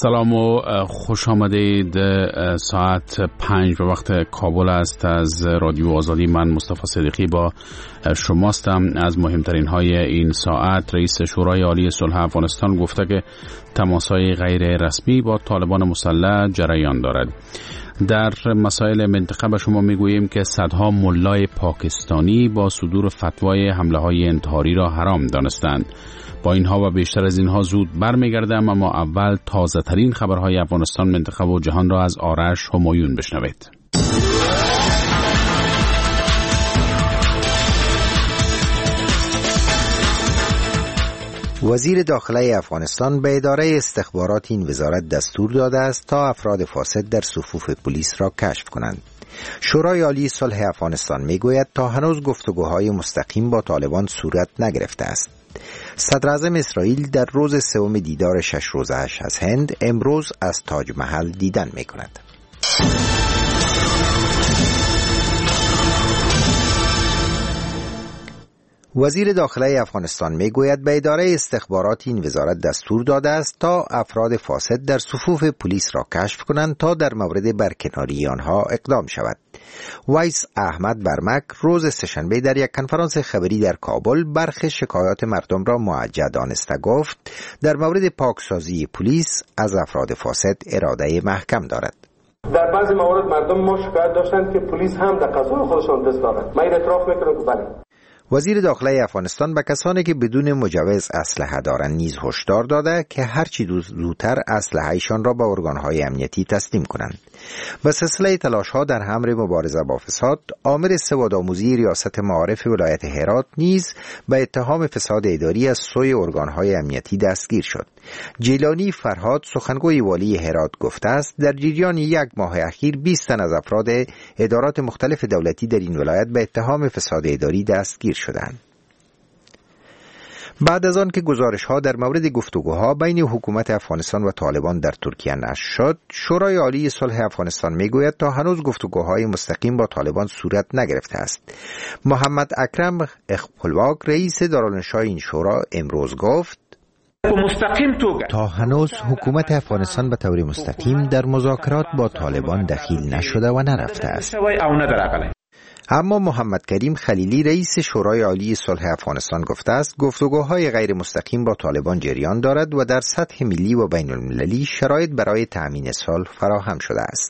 سلام و خوش آمدید. ساعت 5 به وقت کابل است. از رادیو آزادی من مصطفی صدیقی با شماستم. از مهمترین های این ساعت: رئیس شورای عالی صلح افغانستان گفته که تماس‌های غیر رسمی با طالبان مسلح جریان دارد. در مسائل منطقه به شما میگوییم که صدها ملای پاکستانی با صدور فتوای حمله‌های انتحاری را حرام دانستند. با اینها و بیشتر از اینها زود برمیگردم، اما اول تازه ترین خبرهای افغانستان، منطقه و جهان را از آرش همایون بشنوید. وزیر داخله افغانستان به اداره استخبارات این وزارت دستور داده است تا افراد فاسد در صفوف پلیس را کشف کنند. شورای عالی صلح افغانستان میگوید تا هنوز گفتگوهای مستقیم با طالبان صورت نگرفته است. صدر اعظم اسرائیل در روز سوم دیدار 6 روزه‌اش از هند امروز از تاج محل دیدن میکند. وزیر داخله افغانستان میگوید به اداره استخبارات این وزارت دستور داده است تا افراد فاسد در صفوف پلیس را کشف کنند تا در مورد برکناری آنها اقدام شود. ویس احمد برمک روز سه‌شنبه در یک کنفرانس خبری در کابل برخی شکایات مردم را موجه دانسته گفت در مورد پاکسازی پلیس از افراد فاسد اراده محکم دارد. در بعضی موارد مردم ما شکایت داشتند که پلیس هم در قضای خودشان دست دارد. من این اعتراف میکنم که بله. وزیر داخله افغانستان به کسانی که بدون مجوز اسلحه دارند نیز هشدار داده که هرچی زودتر اسلحه‌شان را به ارگان‌های امنیتی تسلیم کنند. به سلسله تلاش‌ها در امر مبارزه با فساد، آمر سوادآموزی ریاست معارف ولایت هرات نیز به اتهام فساد اداری از سوی ارگان‌های امنیتی دستگیر شد. جیلانی فرهاد سخنگوی والی هرات گفته است در جریان یک ماه اخیر 20 تن از افراد ادارات مختلف دولتی در این ولایت به اتهام فساد اداری دستگیر شدند. بعد از آن که گزارش‌ها در مورد گفتگوها بین حکومت افغانستان و طالبان در ترکیه نشر شد، شورای عالی صلح افغانستان میگوید تا هنوز گفتگوهای مستقیم با طالبان صورت نگرفته است. محمد اکرم خپلواک رئیس دارالانشا این شورا امروز گفت تا هنوز حکومت افغانستان به طور مستقیم در مذاکرات با طالبان دخیل نشده و نرفته است. اما محمد کریم خلیلی رئیس شورای عالی صلح افغانستان گفته است گفتگوهای غیر مستقیم با طالبان جریان دارد و در سطح ملی و بین المللی شرایط برای تأمین صلح فراهم شده است.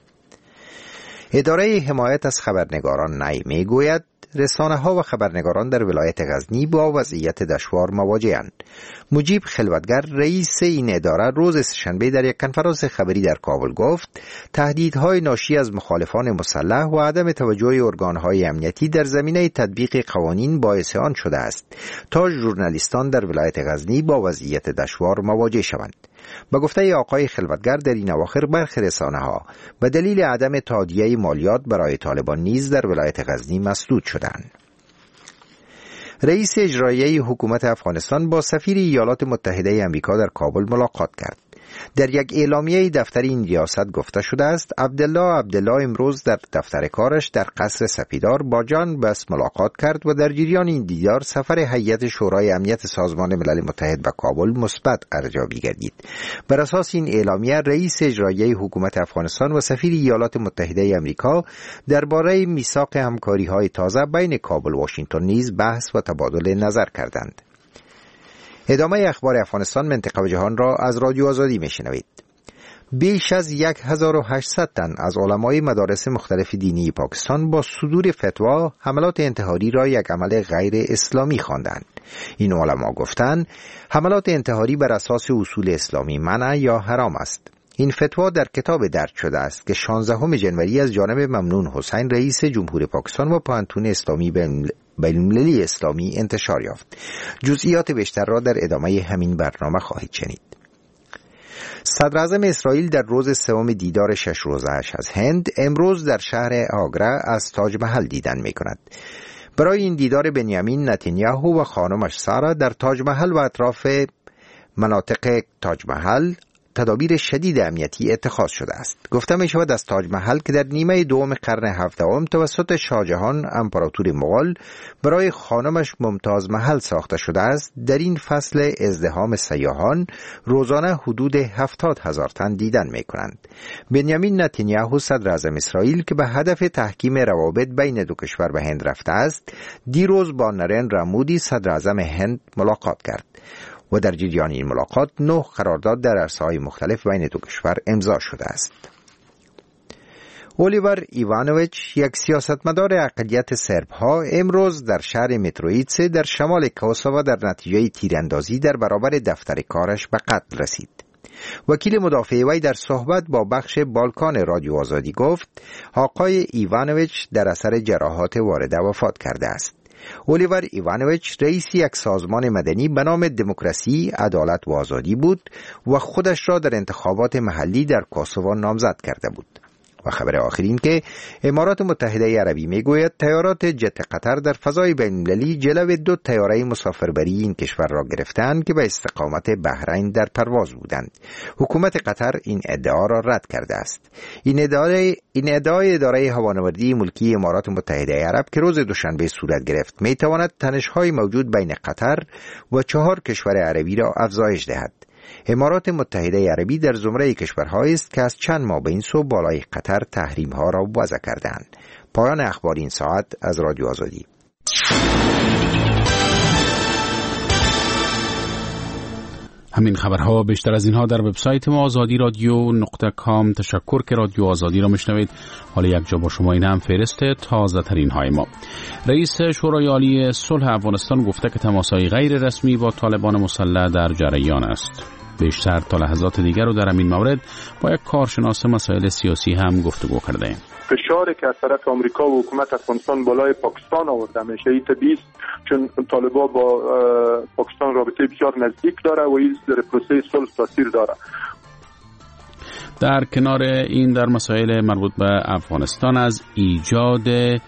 اداره حمایت از خبرنگاران نی میگوید رسانه‌ها و خبرنگاران در ولایت غزنی با وضعیت دشوار مواجه‌اند. مجیب خلوتگر رئیس این اداره روز سه‌شنبه در یک کنفرانس خبری در کابل گفت تهدیدهای ناشی از مخالفان مسلح و عدم توجه ارگان‌های امنیتی در زمینه تطبیق قوانین باعث آن شده است تا ژورنالیستان در ولایت غزنی با وضعیت دشوار مواجه شوند. به گفته آقای خلوتگر در این اواخر برخی رسانه‌ها به دلیل عدم تادیه مالیات برای طالبان نیز در ولایت غزنی مسدود شدند. رئیس اجرایی حکومت افغانستان با سفیر ایالات متحده آمریکا در کابل ملاقات کرد. در یک اعلامیه دفتر این ریاست گفته شده است عبدالله امروز در دفتر کارش در قصر سپیدار با جان بس ملاقات کرد و در جریان این دیدار سفر هیئت شورای امنیت سازمان ملل متحد به کابل مثبت ارزیابی گردید. بر اساس این اعلامیه رئیس اجرایی حکومت افغانستان و سفیر ایالات متحده آمریکا درباره میثاق همکاری‌های تازه بین کابل و واشنگتن نیز بحث و تبادل نظر کردند. ادامه اخبار افغانستان، منطقه و جهان را از رادیو آزادی میشنوید. بیش از 1800 تن از علمای مدارس مختلف دینی پاکستان با صدور فتوا حملات انتحاری را یک عمل غیر اسلامی خواندند. این علما گفتند حملات انتحاری بر اساس اصول اسلامی منع یا حرام است. این فتوا در کتاب درج شده است که 16 ژانویه از جانب ممنون حسین رئیس جمهور پاکستان و پوهنتون اسلامی بین‌المللی اسلامی انتشار یافت. جزئیات بیشتر را در ادامه همین برنامه خواهید شنید. صدر اعظم اسرائیل در روز سوم دیدار 6 روزه‌اش از هند امروز در شهر آگرا از تاج محل دیدن می‌کند. برای این دیدار بنیامین نتانیاهو و خانمش سارا در تاج محل و اطراف مناطق تاج محل تدابیر شدید امنیتی اتخاذ شده است. گفته می شود از تاج محل که در نیمه دوم قرن 17 توسط شاهجهان امپراتور مغول برای خانمش ممتاز محل ساخته شده است، در این فصل ازدحام سیاحان روزانه حدود 70,000 تن دیدن می کنند. بنیامین نتانیاهو صدر اعظم اسرائیل که به هدف تحکیم روابط بین دو کشور به هند رفته است، دیروز با نریندرا مودی صدر اعظم هند ملاقات کرد و در جریان این ملاقات 9 قرارداد در عرصه‌های مختلف بین دو کشور امضا شده است. اولیور ایوانوویچ، یک سیاستمدار اقلیت سرب‌ها، امروز در شهر مترویتسه در شمال کوسوو در نتیجه تیراندازی در برابر دفتر کارش به قتل رسید. وکیل مدافع وی در صحبت با بخش بالکان رادیو آزادی گفت آقای ایوانوویچ در اثر جراحات وارده وفات کرده است. اولیور ایوانوویچ رئیس یک سازمان مدنی به نام دموکراسی، عدالت و آزادی بود و خودش را در انتخابات محلی در کوسوو نامزد کرده بود. و خبر آخر این که امارات متحده عربی میگوید تیارات جت قطر در فضای بین‌المللی جلو 2 طیاره مسافربری این کشور را گرفتند که به استقامت بحرین در پرواز بودند. حکومت قطر این ادعا را رد کرده است. این ادعای اداره هوانوردی ملکی امارات متحده عرب که روز دوشنبه صورت گرفت میتواند تنش‌های موجود بین قطر و 4 کشور عربی را افزایش دهد. امارات متحده عربی در زمره کشورهایی است که از چند ماه به این سو بالای قطر تحریم‌ها را وضع کردند. پایان اخبار این ساعت از رادیو آزادی. همین خبرها بیشتر از اینها در وبسایت ما azadi.radio.com. تشکر که رادیو آزادی را میشنوید. حالا یک جا با شما این هم فهرست تازه ترین های ما. رئیس شورای عالی صلح افغانستان گفته که تماس‌های غیر رسمی با طالبان مسلح در جریان است. بیشتر تا لحظات دیگر رو در این مورد با یک کارشناس مسائل سیاسی هم گفتگو کرده ایم. فشاری که از طرف آمریکا و حکومت افغانستان بالای پاکستان آورده میشه این طبیعی است، چون طالبان با پاکستان رابطه بسیار نزدیک داره و این در پروسه صلح تاثیر داره. در کنار این در مسائل مربوط به افغانستان از ایجاد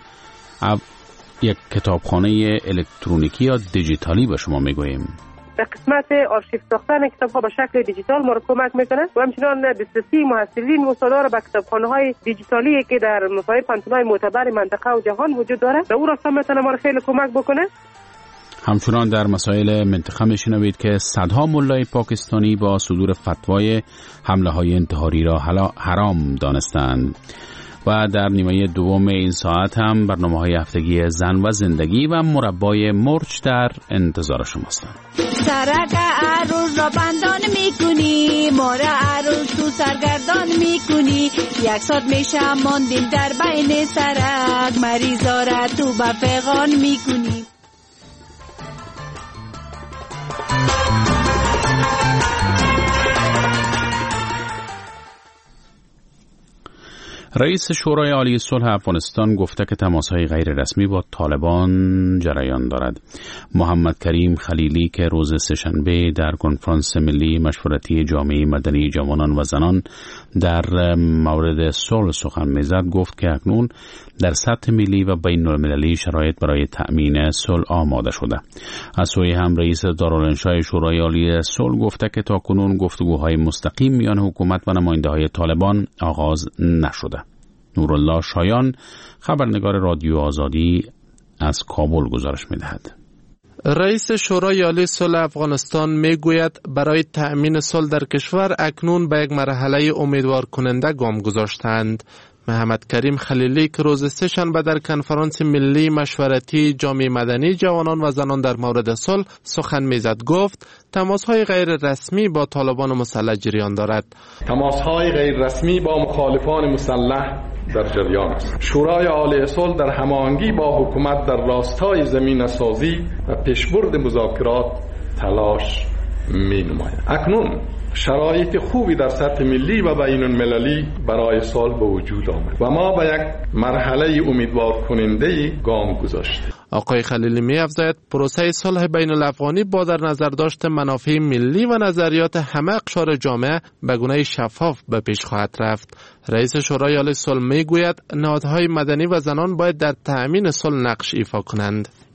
یک کتابخانه الکترونیکی یا دیجیتالی به شما میگوییم. در قسمت آرشیو ساختن کتاب‌ها به شکل دیجیتال ما را کمک میکنه و همچنان دسترسی محصلین و استادان به کتابخانه‌های دیجیتالی که در مصاحب پانتون‌های معتبر منطقه و جهان وجود داره و او را میتونه ما را خیلی کمک بکنه. همچنان در مسائل منطقه میشنوید که صدها ملای پاکستانی با صدور فتوای حمله‌های انتحاری را حرام دانستند. و در نیمه دوم این ساعت هم برنامه‌های هفتگی زن و زندگی و مربای مرچ در انتظار شماست. سرک عروس را بندان میکنی، مار عروس تو سرگردان میکنی، 1 ساعت میشه ماندیم در بین سرک، مریضا را تو به فغان میکنی. رئیس شورای عالی صلح افغانستان گفته که تماس‌های غیر رسمی با طالبان جریان دارد. محمد کریم خلیلی که روز سه‌شنبه در کنفرانس ملی مشورتی جامعه مدنی جوانان و زنان در مورد صلح سخن می‌زد گفت که اکنون در سطح ملی و بین‌المللی شرایط برای تأمین صلح آماده شده. از سوی هم رئیس دارالانشای شورای عالی صلح گفته که تاکنون گفتگوهای مستقیم میان حکومت و نماینده‌های طالبان آغاز نشده. نورالله شایان خبرنگار رادیو آزادی از کابل گزارش می‌دهد. رئیس شورای عالی صلح افغانستان میگوید برای تأمین صلح در کشور اکنون به یک مرحله امیدوار کننده گام گذاشتند. محمد کریم خلیلی که روز سه‌شنبه در کنفرانس ملی مشورتی جامعه مدنی جوانان و زنان در مورد صلح سخن میزد گفت تماس‌های غیر رسمی با طالبان مسلح جریان دارد. تماس‌های غیر رسمی با مخالفان مسلح در جریان است. شورای عالی صلح در هماهنگی با حکومت در راستای زمینه‌سازی و پیشبرد مذاکرات تلاش می‌نماید. اکنون شرایط خوبی در سطح ملی و بین المللی برای صلح به وجود آمد و ما به یک مرحله امیدوار کننده گام گذاشتیم. آقای خلیلی می افزاید پروسه صلح بین الافغانی با در نظر داشت منافع ملی و نظریات همه اقشار جامعه به گونه شفاف به پیش خواهد رفت. رئیس شورای عالی صلح می گوید نهادهای مدنی و زنان باید در تأمین صلح نقش ایفا کنند.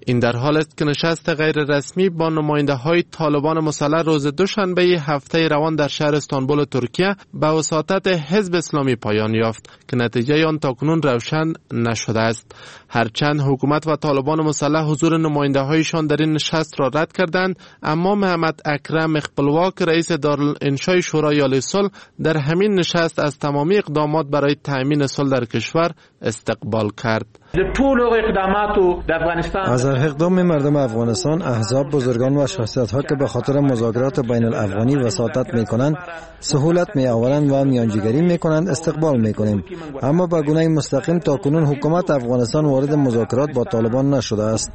این در حال است که نشست غیر رسمی با نماینده های طالبان مسلح روز دوشنبه هفته روان در شهر استانبول ترکیه به وساطت حزب اسلامی پایان یافت که نتیجه آن تاکنون روشن نشده است. هرچند حکومت و طالبان مسلح حضور نماینده هایشان در این نشست را رد کردند، اما محمد اکرم خپلواک رئیس دارالانشای شورای عالی صلح در همین نشست از تمامی اقدامات برای تأمین صلح در کشور استقبال کرد. از اقدام مردم افغانستان، احزاب، بزرگان و شخصیت‌ها که به خاطر مذاکرات بین الافغانی وساطت می‌کنند، سهولت می‌آورند و میانجیگری می‌کنند استقبال می‌کنیم. اما به گونه مستقیم تاکنون حکومت افغانستان وارد مذاکرات با طالبان نشده است.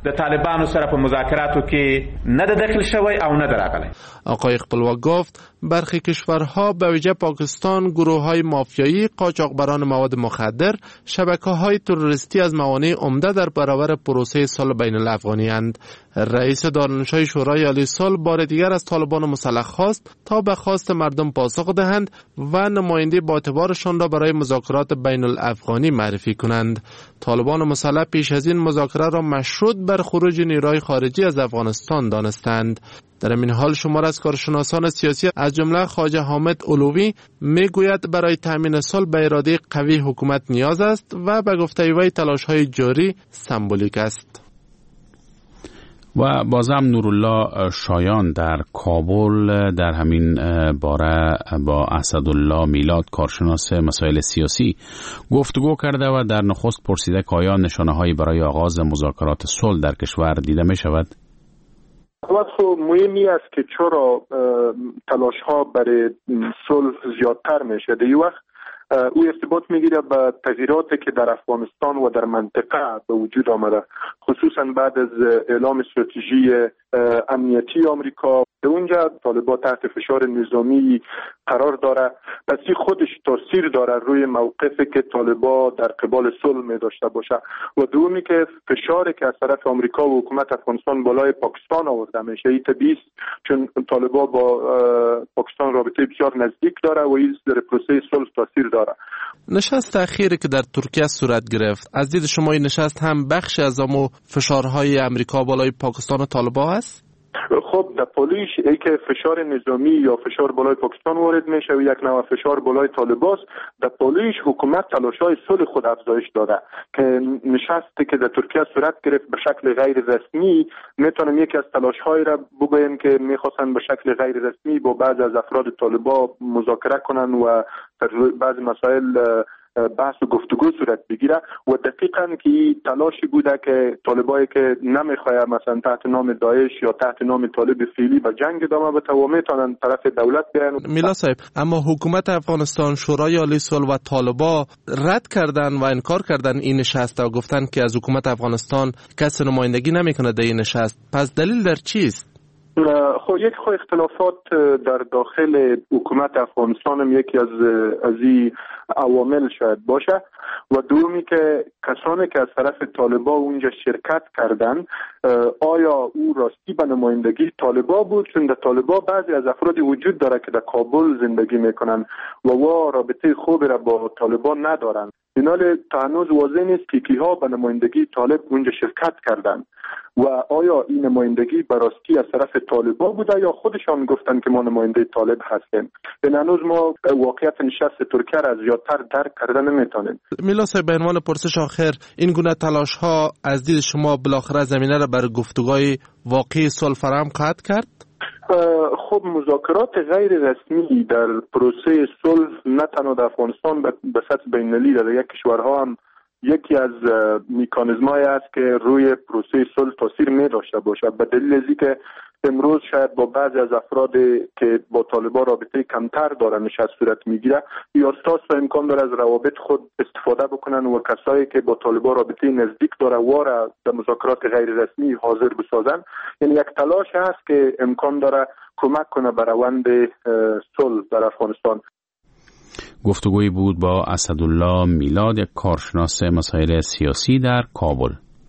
آقای خپلواک گفت برخی کشورها به ویژه پاکستان گروه‌های مافیایی، قاچاقبران مواد مخدر، شبکه‌های تروریستی از موانع عمده در برابر پروسه صلح بین الافغانی اند. رئیس دارالانشای شورای عالی صلح بار دیگر از طالبان مسلح خواست تا به خواست مردم پاسخ دهند و نماینده با اعتبارشان را برای مذاکرات بین الافغانی معرفی کنند. طالبان مسلح پیش از این مذاکره را مشروط بر خروج نیروهای خارجی از افغانستان دانستند. در این حال شمار از کارشناسان سیاسی از جمله خواجه حامد علوی میگوید برای تامین صلح به اراده قوی حکومت نیاز است و به گفته وی تلاش‌های جاری سمبولیک است. و بازم نورالله شایان در کابل در همین باره با اسدالله میلاد کارشناس مسائل سیاسی گفتگو کرده و در نخست پرسیده که آیا نشانه‌هایی برای آغاز مذاکرات صلح در کشور دیده می شود؟ مهمی است که چرا تلاش‌ها برای صلح زیادتر میشه. در وقت او ارتباط میگیره به تغییراتی که در افغانستان و در منطقه به وجود آمده، خصوصا بعد از اعلام استراتژی امنیتی آمریکا. در اونجا طالبان تحت فشار نظامی قرار داره، پس این خودش تاثیر داره روی موقفی که طالبان در قبال صلح می داشته باشه. و دومی که فشاری که از طرف آمریکا و حکومت افغانستان بالای پاکستان آورده میشه، این طبیعی است چون طالبان با پاکستان رابطه بسیار نزدیک داره و این در پروسه صلح تاثیر داره. نشست اخیری که در ترکیه صورت گرفت، از دید شما این نشست هم بخش از امو فشارهای آمریکا بالای پاکستان و طالبان است؟ خب در پولیش ای که فشار نظامی یا فشار بالای پاکستان وارد میشه و یک نوع فشار بالای طالبان است، در پولیش حکومت تلاش‌های صلح خود افزایش داده که نشستی که در ترکیه صورت گرفت به شکل غیر رسمی، میتونم یکی از تلاش‌های را بگویم که میخواستن به شکل غیر رسمی با بعضی از افراد طالبان مذاکره کنن و در بعضی مسائل بحث و گفتگو صورت بگیره و دقیقاً که تلاشی بوده که طالبایی که نمیخواه مثلا تحت نام داعش یا تحت نام طالب فعلی به جنگ ادامه بده و میتونن طرف دولت بیان. میلا صاحب، اما حکومت افغانستان، شورای عالی صلح و طالبان رد کردن و انکار کردن این نشست و گفتن که از حکومت افغانستان کسی نمایندگی نمیکنه در این نشست. پس دلیل در چیست؟ خب یک اختلافات در داخل حکومت افغانستان هم یکی از این عوامل شاید باشه و دومی که کسانی که از طرف طالبان اونجا شرکت کردن آیا او راستی به نمایندگی طالبان بود، چون در طالبان بعضی از افرادی وجود داره که در کابل زندگی میکنن و رابطه خوبی را با طالبان ندارن. اینال تا هنوز واضح نیست که کیها به نمایندگی طالب اونجا شرکت کردن و آیا این نمایندگی به راستی از طرف طالبان بوده یا خودشان گفتن که ما نماینده طالب هستیم. به هنوز ما واقعیت نشست ترکیه را زیادتر درک کردن نمیتونیم. میلا صاحب، به عنوان پرسش آخر، این گونه تلاش ها از دید شما بالاخره زمینه را برای گفتگوهای واقعی صلح فراهم خواهد کرد؟ خب مذاکرات غیر رسمی در پروسه صلح نه تنها در افغانستان به سطح بین‌المللی در یک کشورها هم یکی از مکانیزم‌هایی است که روی پروسه صلح تاثیر می داشته باشه، به دلیل از اینکه امروز شاید با بعضی از افرادی که با طالبان رابطه کمتر دارن نشست صورت میگیره یا استاس و امکان داره از روابط خود استفاده بکنن و کسایی که با طالبان رابطه نزدیک داره واره در مذاکرات غیر رسمی حاضر بسازن. یعنی یک تلاش هست که امکان داره کمک کنه به روند صلح در افغانستان. گفتگویی بود با اسدالله میلاد، کارشناس مسائل سیاسی در کابل.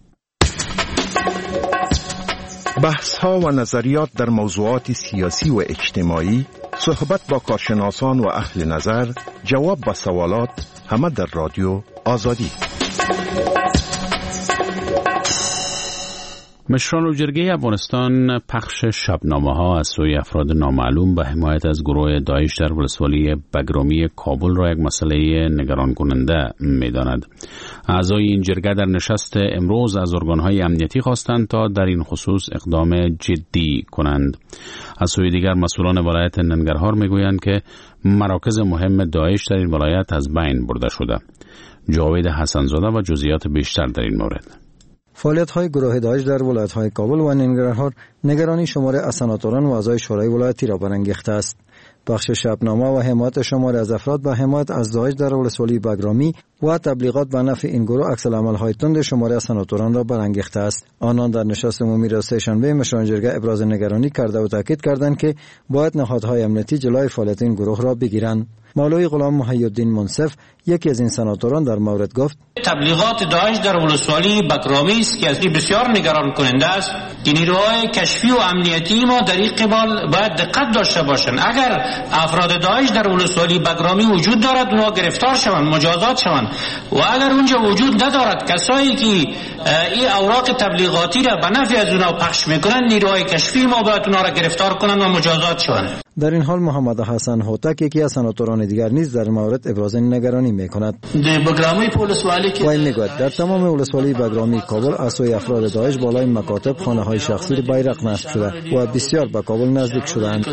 بحث‌ها و نظریات در موضوعات سیاسی و اجتماعی، صحبت با کارشناسان و اهل نظر، جواب به سوالات، همه در رادیو آزادی. مشران جرگه افغانستان پخش شبنامه‌ها از سوی افراد نامعلوم به حمایت از گروه داعش در ولسوالی بگرامی کابل را یک مسئله نگران کننده می‌داند. اعضای این جرگه در نشست امروز از ارگان‌های امنیتی خواستند تا در این خصوص اقدام جدی کنند. از سوی دیگر مسئولان ولایت ننگرهار می‌گویند که مراکز مهم داعش در این ولایت از بین برده شده. جاوید حسن‌زاده و جزئیات بیشتر در این مورد. فعالیت‌های گروه داعش در ولایت‌های کابل و ننگرهار نگرانی شمار از سناتوران و اعضای شورای ولایتی را برانگیخته است. بخش شبنامه و حمایت شمار از افراد به حمایت از داعش در ولسوالی بگرامی و تبلیغات به نفع این گروه عکس العمل‌های تند شمار از سناتوران را برانگیخته است. آنان در نشست عمومی روز سه‌شنبه مشران جرگه ابراز نگرانی کرده و تاکید کردند که باید نهادهای امنیتی جلوی فعالیت این گروه را بگیرند. مولوی غلام محی‌الدین منصف یکی از این سناتوران در مورد گفت: تبلیغات داعش در ولسوالی بگرامی است که از بسیار نگران کننده است که نیروهای کشفی و امنیتی ما در این قبال باید دقت داشته باشند. اگر افراد داعش در ولسوالی بگرامی وجود دارد اونها گرفتار شوند، مجازات شوند، و اگر اونجا وجود ندارد کسایی که این اوراق تبلیغاتی را به نفع از اونها پخش میکنند نیروهای کشفی ما باید اونها را گرفتار کنند و مجازات شوند. در این حال محمد حسن هوتک یکی از سناتوران دیگر نیز در مورد ابراز نگرانی میکند. و این میگوید در تمام ولسوالی بگرامی کابل از سوی افراد داعش بالای مکاتب خانه‌های شخصی بیرق نصب شده و بسیار به کابل نزدیک شدند.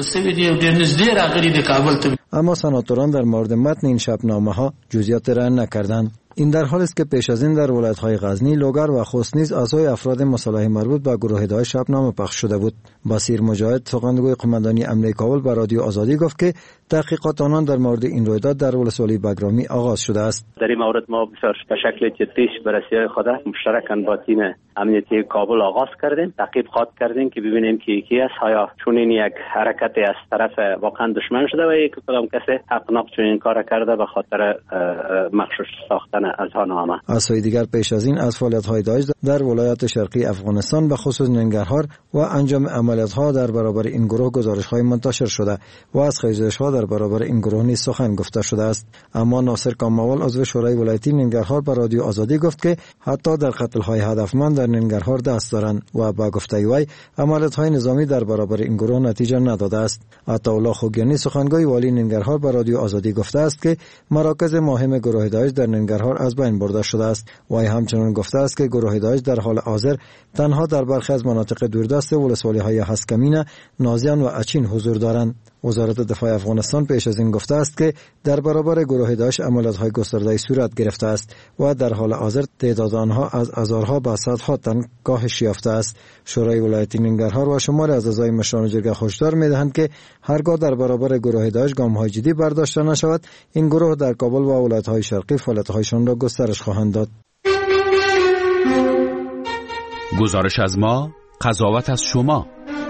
اما سناتوران در مورد متن این شبنامه‌ها جزئیات را نکردند. این در حالی است که پیش از این در ولایت‌های غزنی، لوگر و خوست نیز اعضای افراد مسلح مربوط به گروه داعش شبنامه پخش شده بود. بصیر مجاهد سخنگوی قماندانی امنیتی کابل به رادیو آزادی گفت که تحقیقات آنان در مورد این رویداد در ولسوالی بگرامی آغاز شده است. در این مورد ما بسیار به شکل جدی بررسی خود مشترکاً با تیم امنیتی کابل آغاز کردیم، تحقیقات کردیم که ببینیم که یکی است آیا چنین یک حرکت از طرف واقعا دشمن شده و یک کدام کسی حقناق چنین کار کرده به خاطر مخشوش ساختن اذهان‌نامه. از سوی دیگر پیش از این از فعالیت‌های داعش در ولایت شرقی افغانستان به خصوص ننگرهار و انجام عملیات‌ها در برابر این گروه گزارش‌های منتشر شده و از خیزش‌ها در برابر این گروه نیز سخن گفته شده است. اما ناصر کاموال عضو شورای ولایتی ننگرهار به رادیو آزادی گفت که حتی در قتل‌های هدفمند در ننگرهار دست دارند و با گفته وی عملیات‌های نظامی در برابر این گروه نتیجه نداده است. عطاالله خوگیانی سخنگوی والی ننگرهار به رادیو آزادی گفته است که مراکز مهم گروه داعش در ننگرهار از بین برده شده است. وی همچنین گفته است که گروه داعش در حال حاضر تنها در برخی از مناطق دوردست ولسوالی‌های هسکمین، نازیان و اچین حضور دارند. وزارت دفاع افغانستان پیش از این گفته است که در برابر گروه داعش عملیات‌های گسترده صورت گرفته است و در حال حاضر تعداد آنها از هزارها به صدها تن کاهش یافته است. شورای ولایتی ننگرهار و شماری از اعضای مشران جرگه هشدار می‌دهند که هرگاه در برابر گروه داعش گام‌های جدی برداشته نشود، این گروه در کابل و ولایت‌های شرقی فعالیت‌هایشان را گسترش خواهند داد. گزارش از ما، قضاوت از شما.